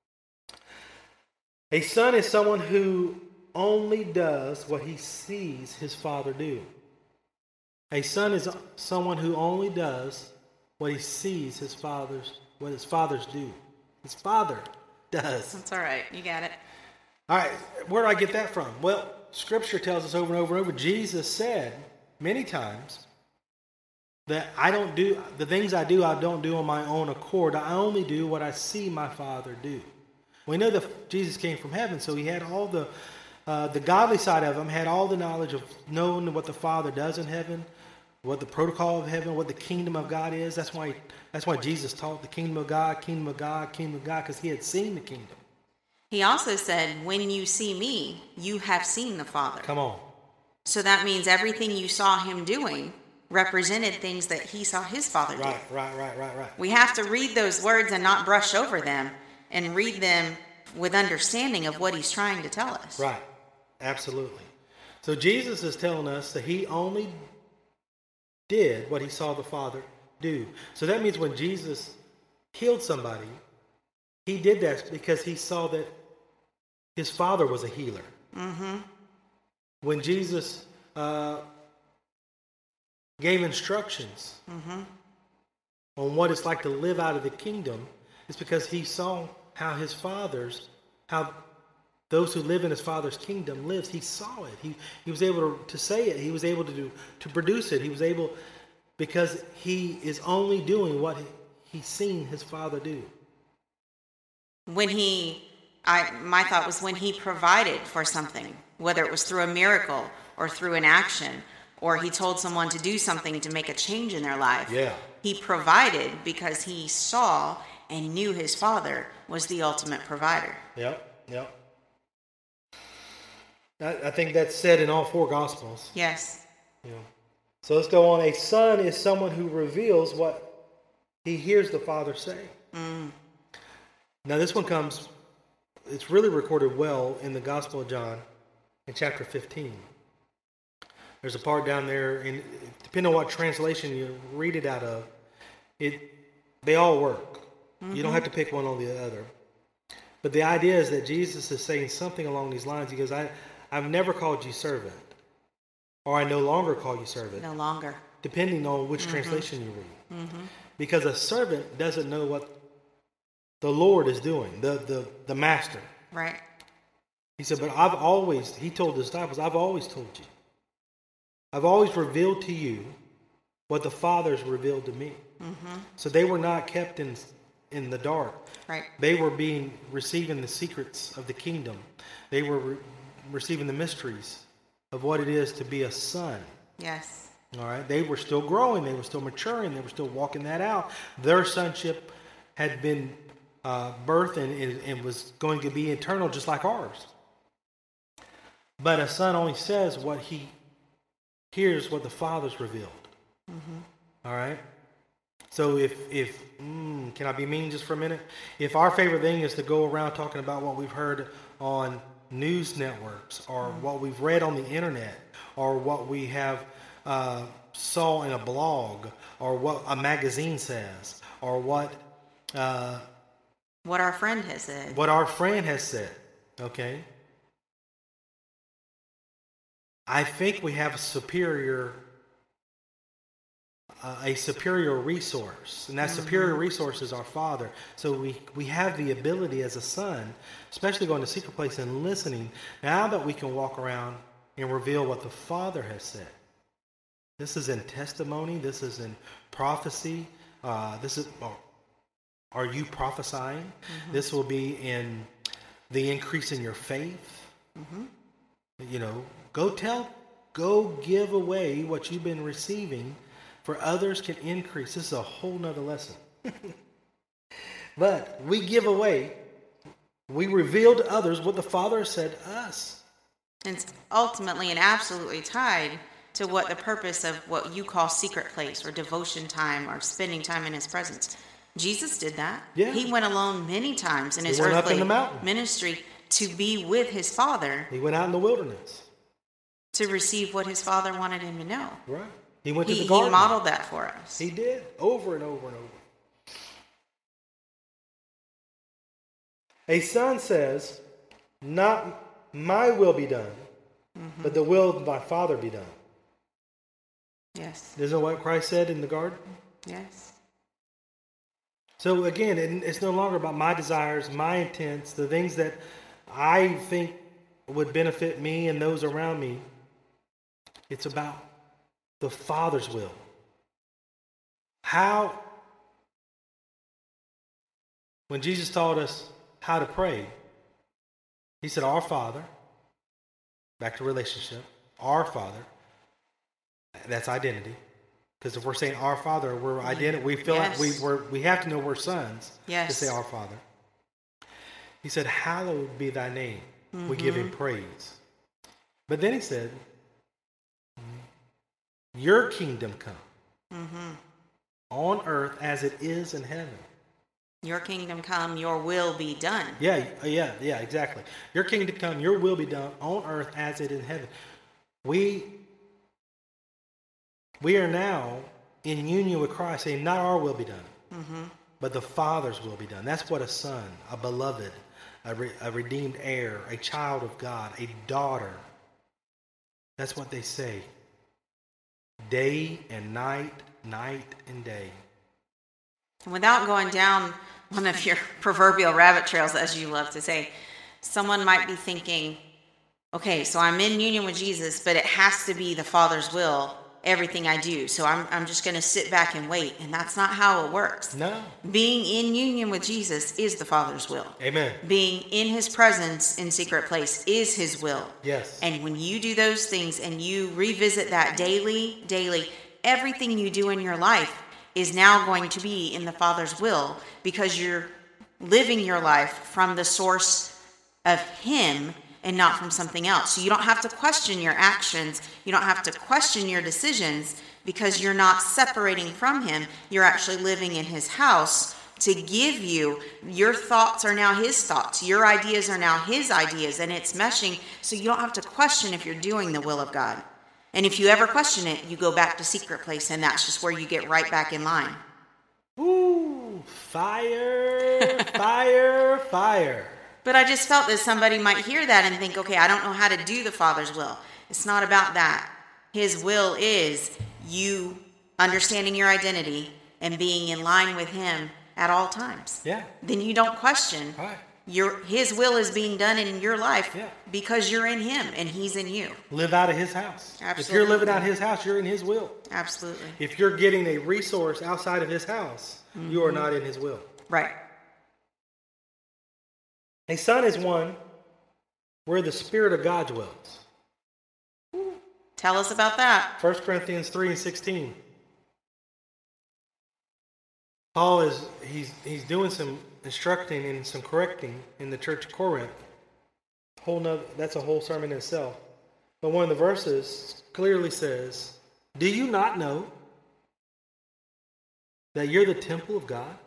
A son is someone who only does what he sees his father do. A son is someone who only does what he sees his fathers, what his fathers do. His father does. That's all right. You got it. All right. Where do I get that from? Well, Scripture tells us over and over and over. Jesus said many times that I don't do the things I do, I don't do on my own accord. I only do what I see my Father do. We know that Jesus came from heaven, so he had all the uh, the godly side of him had all the knowledge of knowing what the Father does in heaven, what the protocol of heaven, what the kingdom of God is. That's why that's why Jesus taught the kingdom of God, kingdom of God, kingdom of God, because he had seen the kingdom. He also said, when you see me, you have seen the Father. Come on. So that means everything you saw him doing represented things that he saw his Father do. Right, right, right, right, right. We have to read those words and not brush over them, and read them with understanding of what he's trying to tell us. Right, absolutely. So Jesus is telling us that he only did what he saw the Father do. So that means when Jesus healed somebody, he did that because he saw that his Father was a healer. Mm-hmm. When Jesus uh, gave instructions mm-hmm. on what it's like to live out of the kingdom, it's because he saw how his Father's, how those who live in his Father's kingdom lives. He saw it. He he was able to, to say it. He was able to do to produce it. He was able, because he is only doing what he, he's seen his Father do. When he, I my thought was when he provided for something, whether it was through a miracle or through an action, or he told someone to do something to make a change in their life. Yeah. He provided because he saw and knew his Father was the ultimate provider. Yep, yep. I, I think that's said in all four Gospels. Yes. Yeah. So let's go on. A son is someone who reveals what he hears the Father say. Mm. Now this one comes, it's really recorded well in the Gospel of John in chapter fifteen. There's a part down there, and depending on what translation you read it out of, it they all work. Mm-hmm. You don't have to pick one or the other. But the idea is that Jesus is saying something along these lines. He goes, I, I've never called you servant, or I no longer call you servant. No longer. Depending on which mm-hmm. translation you read. Mm-hmm. Because a servant doesn't know what the Lord is doing, the, the, the master. Right. He said, but I've always, he told the disciples, I've always told you. I've always revealed to you what the Father's revealed to me. Mm-hmm. So they were not kept in in the dark. Right. They were being receiving the secrets of the kingdom. They were re- receiving the mysteries of what it is to be a son. Yes. All right. They were still growing. They were still maturing. They were still walking that out. Their sonship had been uh, birthed and, and, and was going to be eternal, just like ours. But a son only says what he hears, what the Father's revealed. Mm-hmm. All right. So if, if mm, can I be mean just for a minute? If our favorite thing is to go around talking about what we've heard on news networks, or mm-hmm. what we've read on the internet, or what we have uh, saw in a blog, or what a magazine says, or what uh, what our friend has said, what our friend has said, okay? I think we have a superior Uh, a superior resource, and that mm-hmm. superior resource is our Father. So we we have the ability as a son, especially going to secret place and listening, now that we can walk around and reveal what the Father has said. This is in testimony. This is in prophecy. Uh, this is oh, are you prophesying? Mm-hmm. This will be in the increase in your faith. Mm-hmm. You know, go tell, go give away what you've been receiving, for others can increase. This is a whole nother lesson. But we give away, we reveal to others what the Father has said to us. And it's ultimately and absolutely tied to what the purpose of what you call secret place or devotion time or spending time in his presence. Jesus did that. Yeah. He went alone many times in his he went earthly up in the mountain. ministry to be with his Father. He went out in the wilderness to receive what his Father wanted him to know. Right. He went to he, the garden. He modeled that for us. He did, over and over and over. A son says, not my will be done, mm-hmm. but the will of my Father be done. Yes. Isn't that what Christ said in the garden? Yes. So again, it, it's no longer about my desires, my intents, the things that I think would benefit me and those around me. It's about the Father's will. How, when Jesus taught us how to pray, he said, Our Father, back to relationship, our Father. That's identity. Because if we're saying our Father, we're identity. We feel Yes. like we we're, we have to know we're sons Yes. to say our Father. He said, "Hallowed be thy name." Mm-hmm. We give him praise. But then he said, "Your kingdom come mm-hmm. on earth as it is in heaven." Your kingdom come, your will be done. Yeah, yeah, yeah, exactly. Your kingdom come, your will be done on earth as it is in heaven. We we are now in union with Christ, saying not our will be done, mm-hmm. but the Father's will be done. That's what a son, a beloved, a, re, a redeemed heir, a child of God, a daughter. That's what they say. Day and night, night and day. Without going down one of your proverbial rabbit trails, as you love to say, someone might be thinking, okay, so I'm in union with Jesus, but it has to be the Father's will, everything I do. So I'm I'm just going to sit back and wait. And that's not how it works. No. Being in union with Jesus is the Father's will. Amen. Being in his presence in secret place is his will. Yes. And when you do those things and you revisit that daily, daily, everything you do in your life is now going to be in the Father's will, because you're living your life from the source of him and not from something else. So you don't have to question your actions. You don't have to question your decisions, because you're not separating from him. You're actually living in his house to give you, your thoughts are now his thoughts. Your ideas are now his ideas, and it's meshing. So you don't have to question if you're doing the will of God. And if you ever question it, you go back to secret place, and that's just where you get right back in line. Ooh, fire, fire, fire. But I just felt that somebody might hear that and think, okay, I don't know how to do the Father's will. It's not about that. His will is you understanding your identity and being in line with him at all times. Yeah. Then you don't question. Right. Your his will is being done in your life yeah. because you're in him and he's in you. Live out of his house. Absolutely. If you're living out his house, you're in his will. Absolutely. If you're getting a resource outside of his house, mm-hmm. you are not in his will. Right. A son is one where the Spirit of God dwells. Tell us about that. First Corinthians three and sixteen. Paul is he's he's doing some instructing and some correcting in the church of Corinth. Whole nother, that's a whole sermon in itself. But one of the verses clearly says, "Do you not know that you're the temple of God?"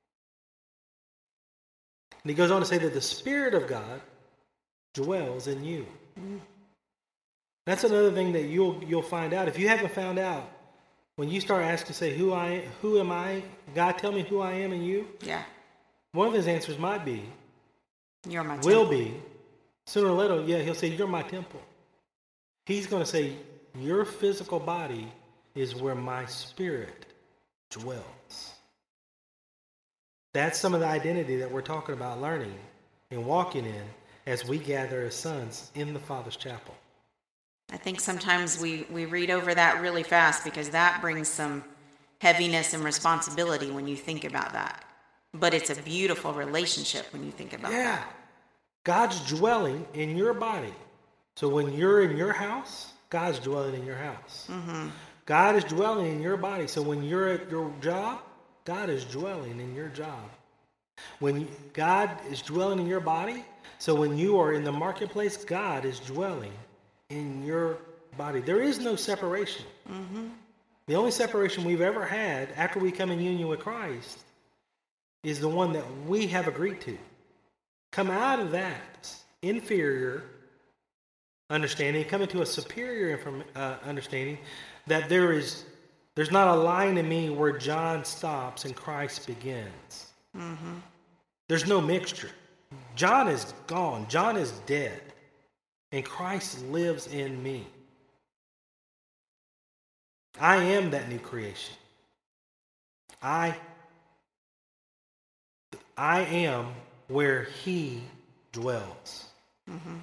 And he goes on to say that the Spirit of God dwells in you. Mm. That's another thing that you'll you'll find out. If you haven't found out, when you start asking, say, who I who am I? God, tell me who I am in you. Yeah. One of his answers might be, you're my will temple. be, sooner or later, yeah, he'll say, you're my temple. He's going to say, your physical body is where my spirit dwells. That's some of the identity that we're talking about learning and walking in as we gather as sons in the Father's chapel. I think sometimes we, we read over that really fast because that brings some heaviness and responsibility when you think about that. But it's a beautiful relationship when you think about yeah. that. God's dwelling in your body. So when you're in your house, God's dwelling in your house. Mm-hmm. God is dwelling in your body. So when you're at your job, God is dwelling in your job. When God is dwelling in your body, so when you are in the marketplace, God is dwelling in your body. There is no separation. Mm-hmm. The only separation we've ever had after we come in union with Christ is the one that we have agreed to. Come out of that inferior understanding, come into a superior inform, uh, understanding that there is there's not a line in me where John stops and Christ begins. Mm-hmm. There's no mixture. John is gone. John is dead. And Christ lives in me. I am that new creation. I, I am where he dwells. Mm-hmm.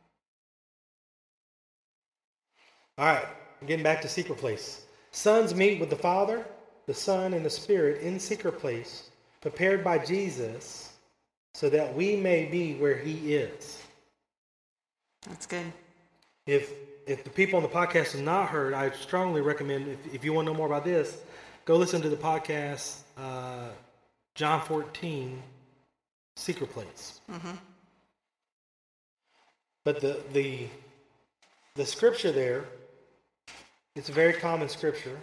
All right, getting back to secret place. Sons meet with the Father, the Son, and the Spirit in secret place, prepared by Jesus, so that we may be where he is. That's good. if if the people on the podcast have not heard, I strongly recommend, if, if you want to know more about this, go listen to the podcast, uh, John fourteen, Secret Place. Mm-hmm. But the the the scripture there, it's a very common scripture.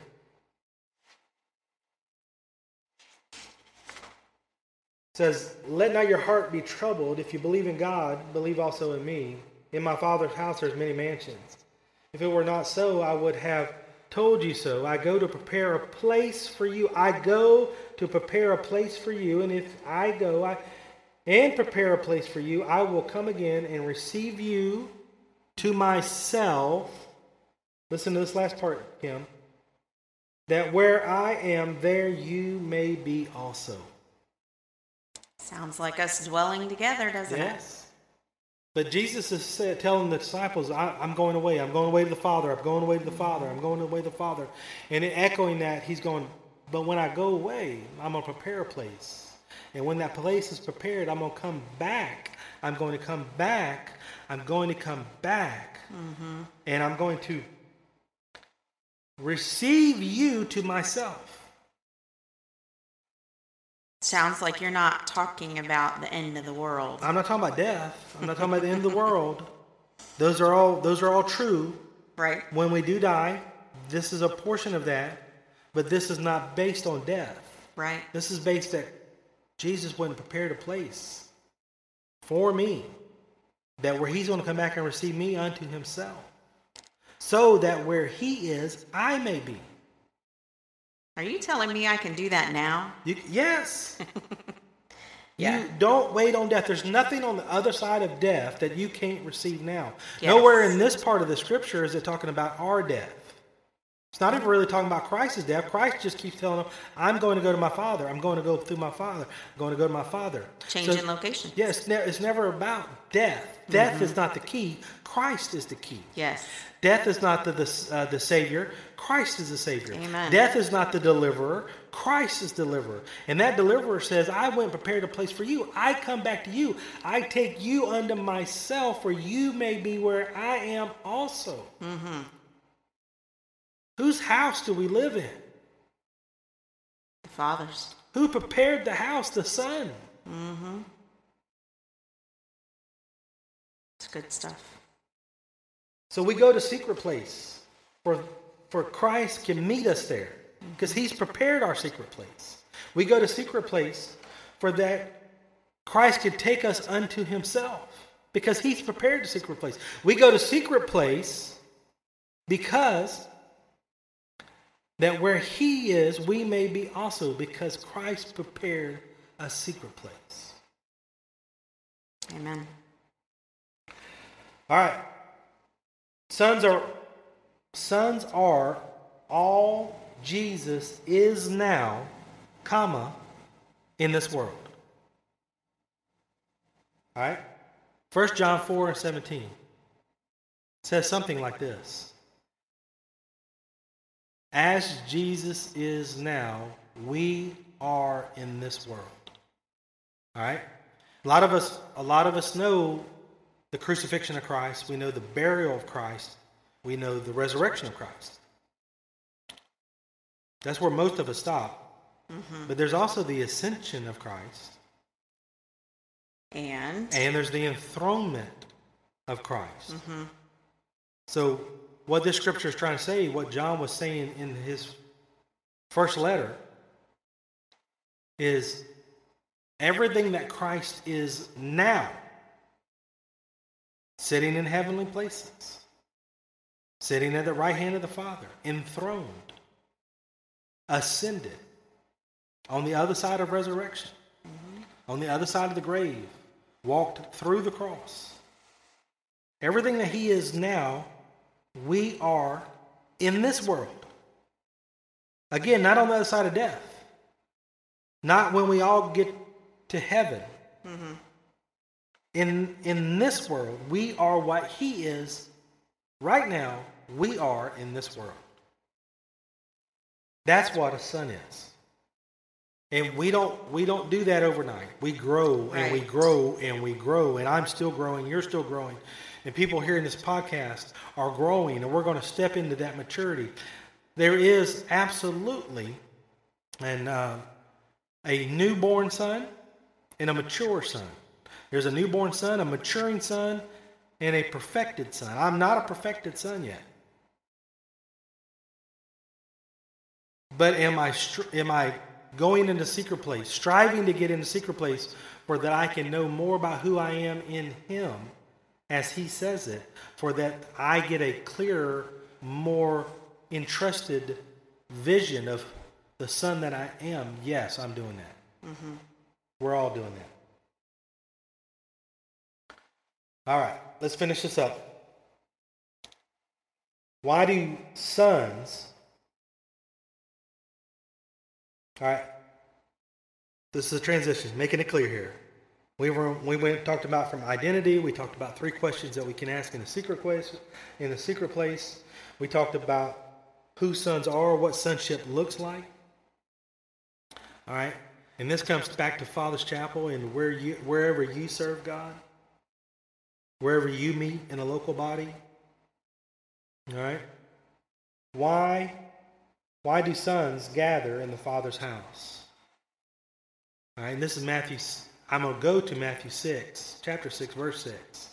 It says, "Let not your heart be troubled. If you believe in God, believe also in me. In my Father's house there's many mansions. If it were not so, I would have told you so. I go to prepare a place for you. I go to prepare a place for you. And if I go I, and prepare a place for you, I will come again and receive you to myself." Listen to this last part, Kim. "That where I am, there you may be also." Sounds like us dwelling together, doesn't it? Yes. But Jesus is said, telling the disciples, I, I'm going away. I'm going away to the Father. I'm going away to the Father. I'm going away to the Father. And in echoing that, he's going, but when I go away, I'm going to prepare a place. And when that place is prepared, I'm going to come back. I'm going to come back. I'm going to come back. Mm-hmm. And I'm going to receive you to myself. Sounds like you're not talking about the end of the world. I'm not talking about death. I'm not talking about the end of the world. Those are all those are all true. Right. When we do die, this is a portion of that, but this is not based on death. Right. This is based that Jesus went and prepared a place for me, that where he's going to come back and receive me unto himself, so that where he is, I may be. Are you telling me I can do that now? You, yes. Yeah. You don't wait on death. There's nothing on the other side of death that you can't receive now. Yes. Nowhere in this part of the scripture is it talking about our death. It's not even really talking about Christ's death. Christ just keeps telling them, I'm going to go to my Father. I'm going to go through my Father. I'm going to go to my Father. Changing so, location. Yes, yeah, it's, ne- it's never about death. Death Mm-hmm. is not the key. Christ is the key. Yes. Death is not the the, uh, the Savior. Christ is the Savior. Amen. Death is not the deliverer. Christ is deliverer. And that deliverer says, I went and prepared a place for you. I come back to you. I take you unto myself, for you may be where I am also. Mm-hmm. Whose house do we live in? The Father's. Who prepared the house? The Son. Mm-hmm. It's good stuff. So we go to secret place for, for Christ can meet us there because he's prepared our secret place. We go to secret place for that Christ can take us unto himself because he's prepared the secret place. We go to secret place because that where he is, we may be also, because Christ prepared a secret place. Amen. All right. Sons are sons are all Jesus is now, comma, in this world. All right? First John four and seventeen says something like this. As Jesus is now, we are in this world. All right? A lot of us, a lot of us know the crucifixion of Christ. We know the burial of Christ. We know the resurrection of Christ. That's where most of us stop. Mm-hmm. But there's also the ascension of Christ. And? And there's the enthronement of Christ. Mm-hmm. So what this scripture is trying to say, what John was saying in his first letter, is everything that Christ is now, sitting in heavenly places, sitting at the right hand of the Father, enthroned, ascended, on the other side of resurrection, mm-hmm. on the other side of the grave, walked through the cross. Everything that he is now, we are in this world. Again, not on the other side of death. Not when we all get to heaven. Mm-hmm. In, in this world, we are what he is. Right now, we are in this world. That's what a son is. And we don't we don't do that overnight. We grow and right. we grow and we grow. And I'm still growing. You're still growing. and people hearing this podcast are growing, and we're going to step into that maturity, there is absolutely an, uh, a newborn son and a mature son. There's a newborn son, a maturing son, and a perfected son. I'm not a perfected son yet. But am I am I going into secret place, striving to get into secret place for that I can know more about who I am in him as he says it, for that I get a clearer, more entrusted vision of the son that I am? Yes, I'm doing that. Mm-hmm. We're all doing that. All right, let's finish this up. Why do sons... All right, this is a transition, making it clear here. We were we went talked about from identity. We talked about three questions that we can ask in the secret place. In the secret place, we talked about who sons are, what sonship looks like. All right, and this comes back to Father's Chapel and where you wherever you serve God, wherever you meet in a local body. All right, why? Why do sons gather in the Father's house? All right, and this is Matthew. I'm going to go to Matthew six, chapter six, verse six.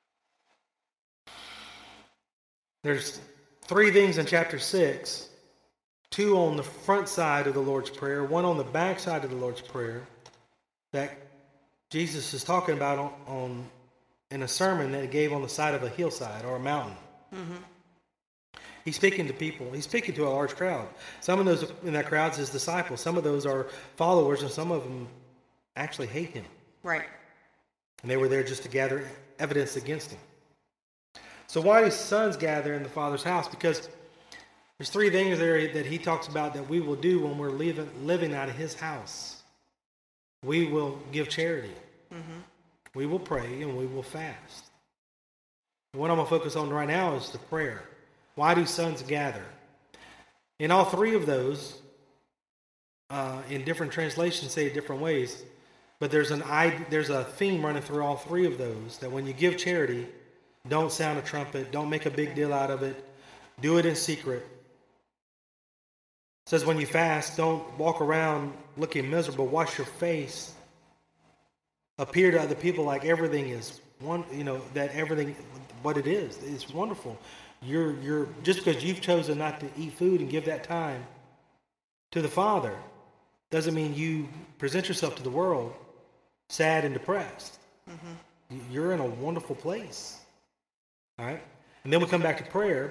There's three things in chapter six. Two on the front side of the Lord's Prayer, one on the back side of the Lord's Prayer, that Jesus is talking about on, on in a sermon that he gave on the side of a hillside or a mountain. Mm-hmm. He's speaking to people. He's speaking to a large crowd. Some of those in that crowd is his disciples. Some of those are followers, and some of them actually hate him. Right. And they were there just to gather evidence against him. So why do sons gather in the Father's house? Because there's three things there that he talks about that we will do when we're living, living out of his house. We will give charity. Mm-hmm. We will pray, and we will fast. And what I'm going to focus on right now is the prayer. Why do sons gather? In all three of those, uh, in different translations say it different ways, but there's an there's a theme running through all three of those, that when you give charity, don't sound a trumpet, don't make a big deal out of it, do it in secret. It says when you fast, don't walk around looking miserable, wash your face, appear to other people like everything is one, you know, that everything, what it is, is wonderful. You're you're just because you've chosen not to eat food and give that time to the Father doesn't mean you present yourself to the world sad and depressed. Mm-hmm. You're in a wonderful place. All right, and then we come back to prayer,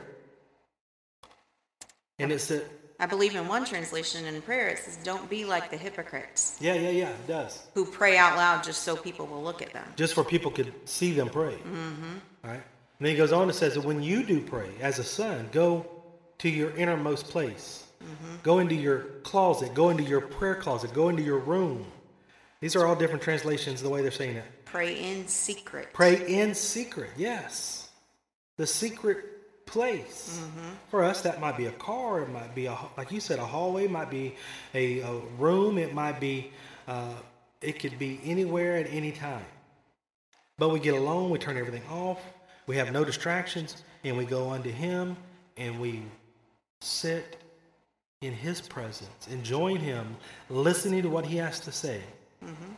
and it's a, I believe in one translation in prayer it says, "Don't be like the hypocrites." Yeah, yeah, yeah. It does. Who pray out loud just so people will look at them. Just for people could see them pray. Mm-hmm. All right. And then he goes on and says that when you do pray, as a son, go to your innermost place. Mm-hmm. Go into your closet. Go into your prayer closet. Go into your room. These are all different translations, the way they're saying it. Pray in secret. Pray in secret, yes. The secret place. Mm-hmm. For us, that might be a car. It might be, a, like you said, a hallway. It might be a, a room. It might be, uh, it could be anywhere at any time. But we get alone. We turn everything off. We have no distractions, and we go unto him, and we sit in his presence, enjoying him, listening to what he has to say. Mm-hmm.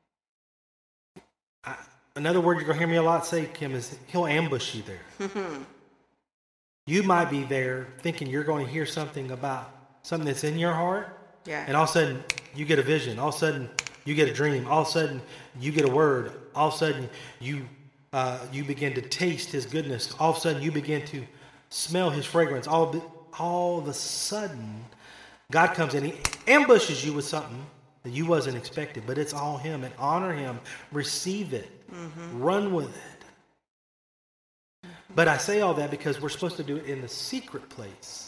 I, another word you're going to hear me a lot say, Kim, is he'll ambush you there. Mm-hmm. You might be there thinking you're going to hear something about something that's in your heart, yeah. And all of a sudden you get a vision. All of a sudden you get a dream. All of a sudden you get a word. All of a sudden you... Uh, you begin to taste his goodness. All of a sudden, you begin to smell his fragrance. All, all of a sudden, God comes in. He ambushes you with something that you wasn't expecting. But it's all him. And honor him. Receive it. Mm-hmm. Run with it. Mm-hmm. But I say all that because we're supposed to do it in the secret place.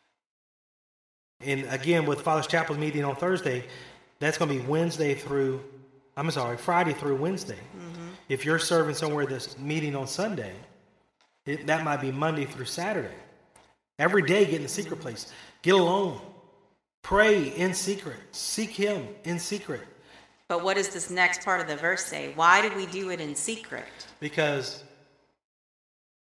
And again, with Father's Chapel meeting on Thursday, that's going to be Wednesday through, I'm sorry, Friday through Wednesday. Mm-hmm. If you're serving somewhere that's meeting on Sunday, it, that might be Monday through Saturday. Every day, get in the secret place. Get alone. Pray in secret. Seek him in secret. But what does this next part of the verse say? Why do we do it in secret? Because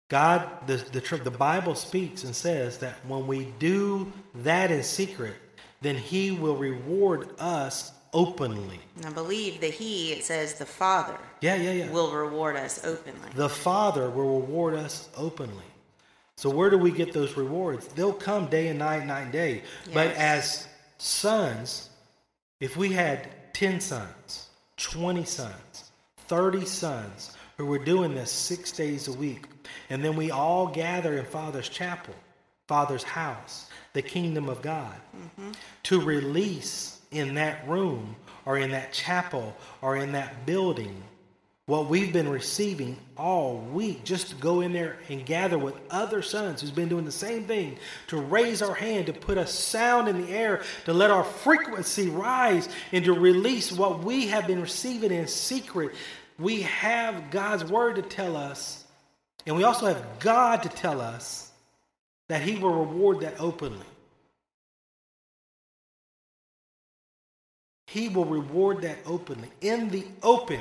God, the, the, tr- the Bible speaks and says that when we do that in secret, then he will reward us openly. And I believe the he, it says the Father Yeah, yeah, yeah. will reward us openly. The Father will reward us openly. So where do we get those rewards? They'll come day and night, night and day. Yes. But as sons, if we had ten sons, twenty sons, thirty sons who were doing this six days a week, and then we all gather in Father's chapel, Father's house, the kingdom of God, mm-hmm. to release in that room or in that chapel or in that building what we've been receiving all week, just to go in there and gather with other sons who's been doing the same thing, to raise our hand, to put a sound in the air, to let our frequency rise, and to release what we have been receiving in secret. We have God's word to tell us, and we also have God to tell us that he will reward that openly. He will reward that openly. In the open,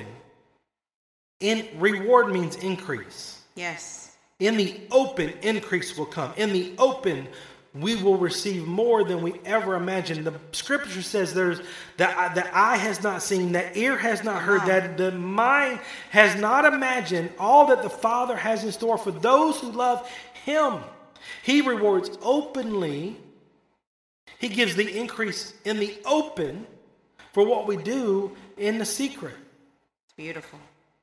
in reward means increase. Yes. In the open, increase will come. In the open, we will receive more than we ever imagined. The scripture says there's that the eye has not seen, that ear has not heard, wow. that the mind has not imagined all that the Father has in store for those who love him. He rewards openly. He gives the increase in the open for what we do in the secret. It's beautiful.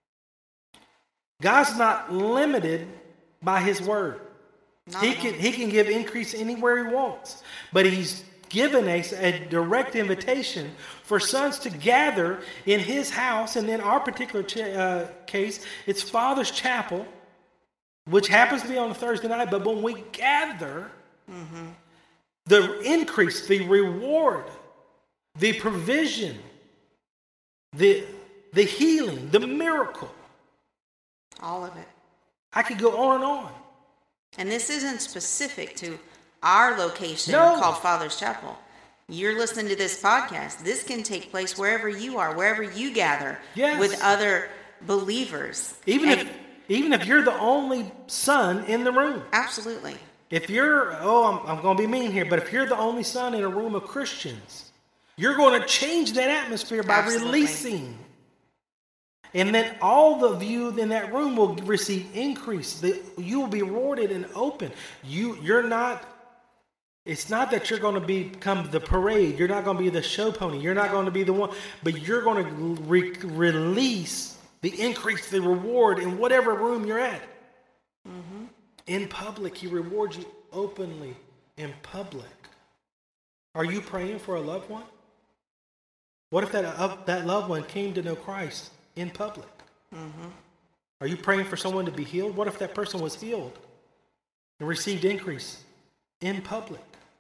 God's not limited by his word. Not he can he can give increase anywhere he wants. But he's given us a, a direct invitation for sons to gather in his house. And in our particular ch- uh, case, it's Father's chapel, which happens to be on a Thursday night. But when we gather, mm-hmm. the increase, the reward, the provision, the the healing, the miracle, all of it. I could go on and on. And this isn't specific to our location no. called Father's Chapel. You're listening to this podcast. This can take place wherever you are, wherever you gather yes. with other believers. Even and if even if you're the only son in the room. Absolutely. If you're, oh, I'm, I'm going to be mean here, but if you're the only son in a room of Christians, you're going to change that atmosphere by Absolutely. releasing. And then all of you in that room will receive increase. The, you will be rewarded and open. You, you're not, it's not that you're going to become the parade. You're not going to be the show pony. You're not going to be the one, but you're going to re- release the increase, the reward in whatever room you're at. Mm-hmm. In public, he rewards you openly in public. Are you praying for a loved one? What if that, uh, that loved one came to know Christ in public? Mm-hmm. Are you praying for someone to be healed? What if that person was healed and received increase in public?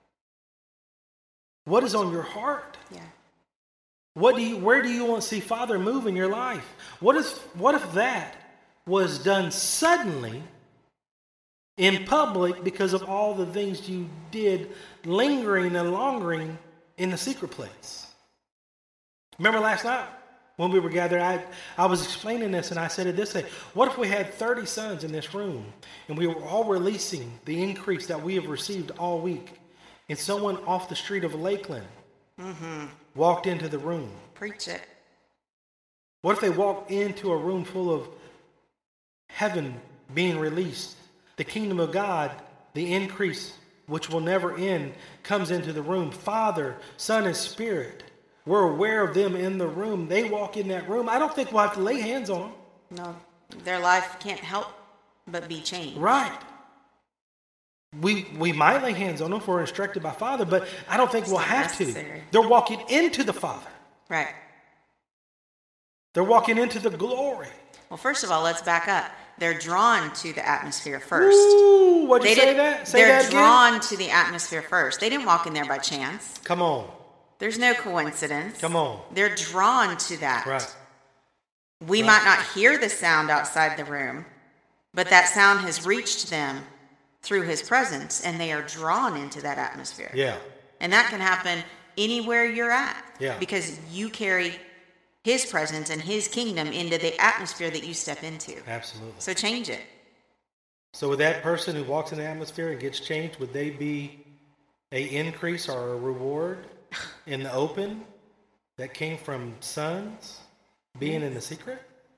What is on your heart? Yeah. What do you? Where do you want to see Father move in your life? What if? What if that was done suddenly in public because of all the things you did, lingering and longering in the secret place? Remember last night? When we were gathered, I, I was explaining this, and I said it this way. What if we had thirty sons in this room, and we were all releasing the increase that we have received all week, and someone off the street of Lakeland mm-hmm. walked into the room? Preach it. What if they walked into a room full of heaven being released? The kingdom of God, the increase, which will never end, comes into the room. Father, Son, and Spirit. We're aware of them in the room. They walk in that room. I don't think we'll have to lay hands on them. No, their life can't help but be changed. Right. We we might lay hands on them if we're instructed by Father, but I don't think It's we'll not have necessary. to. They're walking into the Father. Right. They're walking into the glory. Well, first of all, let's back up. They're drawn to the atmosphere first. Ooh, what'd you they say did, that? Say they're that again. drawn to the atmosphere first. They didn't walk in there by chance. Come on. There's no coincidence. Come on. They're drawn to that. Right. We right. might not hear the sound outside the room, but that sound has reached them through his presence, and they are drawn into that atmosphere. Yeah. And that can happen anywhere you're at. Yeah. Because you carry his presence and his kingdom into the atmosphere that you step into. Absolutely. So change it. So would that person who walks in the atmosphere and gets changed, would they be a increase or a reward in the open that came from sons being in the secret?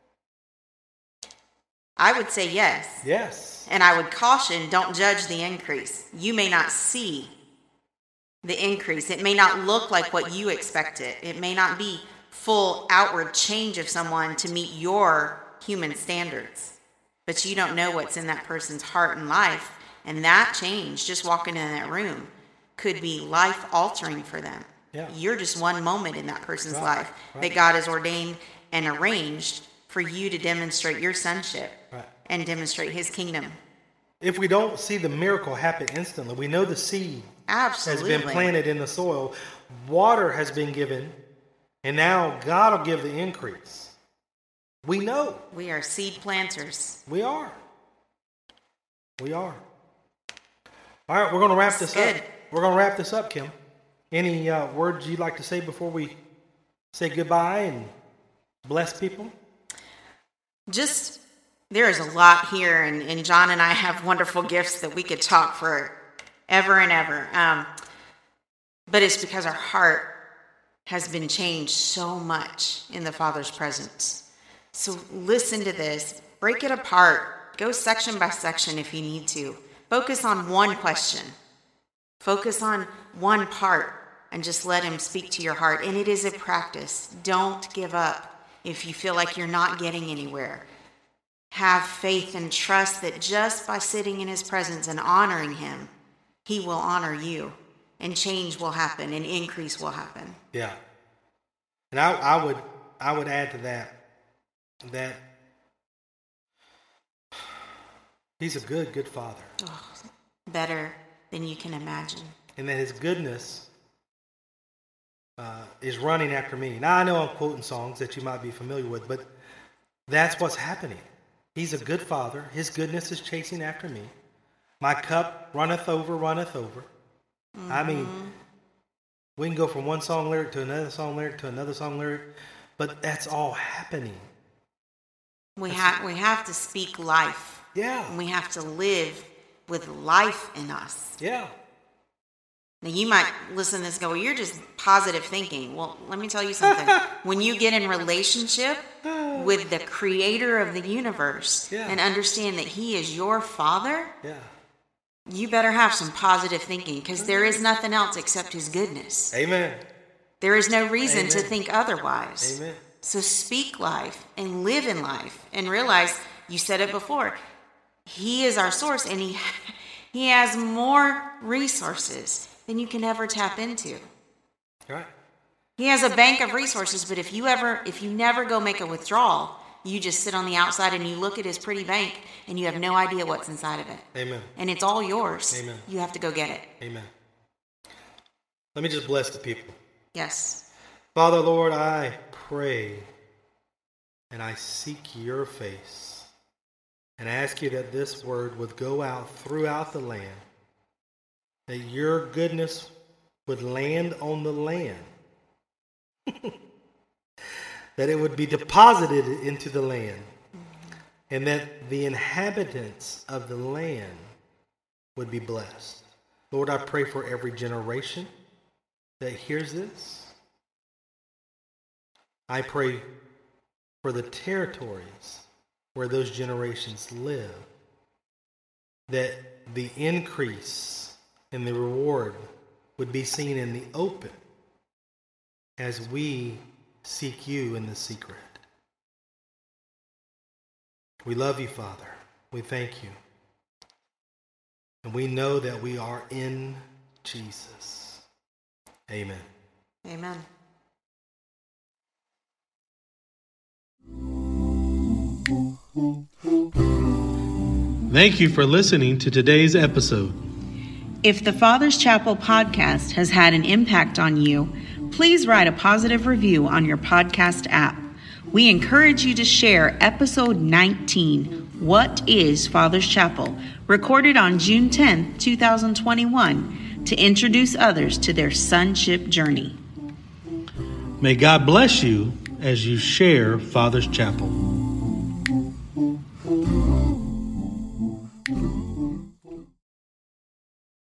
I would say yes. Yes. And I would caution, don't judge the increase. You may not see the increase. It may not look like what you expected. It may not be full outward change of someone to meet your human standards. But you don't know what's in that person's heart and life. And that change, just walking in that room, could be life-altering for them. Yeah. You're just one moment in that person's Right, life right. that God has ordained and arranged for you to demonstrate your sonship Right. and demonstrate his kingdom. If we don't see the miracle happen instantly, we know the seed Absolutely. has been planted in the soil, water has been given, and now God will give the increase. We know. We are seed planters. We are. We are. All right, we're going to wrap this Good. up. We're going to wrap this up, Kim. Any uh, words you'd like to say before we say goodbye and bless people? Just, there is a lot here, and, and John and I have wonderful gifts that we could talk for ever and ever. Um, but it's because our heart has been changed so much in the Father's presence. So listen to this. Break it apart. Go section by section if you need to. Focus on one question. Focus on one part and just let him speak to your heart. And it is a practice. Don't give up if you feel like you're not getting anywhere. Have faith and trust that just by sitting in his presence and honoring him, he will honor you. And change will happen and increase will happen. Yeah. And I, I would I would add to that that he's a good, good father. Oh, better than you can imagine. And that his goodness uh, is running after me. Now, I know I'm quoting songs that you might be familiar with, but that's what's happening. He's a good father. His goodness is chasing after me. My cup runneth over, runneth over. Mm-hmm. I mean, we can go from one song lyric to another song lyric to another song lyric, but that's all happening. We have we have to speak life. Yeah. And we have to live with life in us. Yeah. Now you might listen to this and go, well, you're just positive thinking. Well, let me tell you something. When you get in relationship with the creator of the universe yeah. and understand that he is your father, yeah. you better have some positive thinking because there is nothing else except his goodness. Amen. There is no reason Amen. to think otherwise. Amen. So speak life and live in life and realize, you said it before, he is our source and he he has more resources than you can ever tap into. Right. He has a bank of resources, but if you ever if you never go make a withdrawal, you just sit on the outside and you look at his pretty bank and you have no idea what's inside of it. Amen. And it's all yours. Amen. You have to go get it. Amen. Let me just bless the people. Yes. Father, Lord, I pray and I seek your face and ask you that this word would go out throughout the land, that your goodness would land on the land, that it would be deposited into the land, and that the inhabitants of the land would be blessed. Lord, I pray for every generation that hears this. I pray for the territories where those generations live, that the increase and the reward would be seen in the open as we seek you in the secret. We love you, Father. We thank you. And we know that we are in Jesus. Amen. Amen. Thank you for listening to today's episode. If the Father's Chapel podcast has had an impact on you, please write a positive review on your podcast app. We encourage you to share episode nineteen, What is Father's Chapel, recorded on June tenth, twenty twenty-one, to introduce others to their sonship journey. May God bless you as you share Father's Chapel.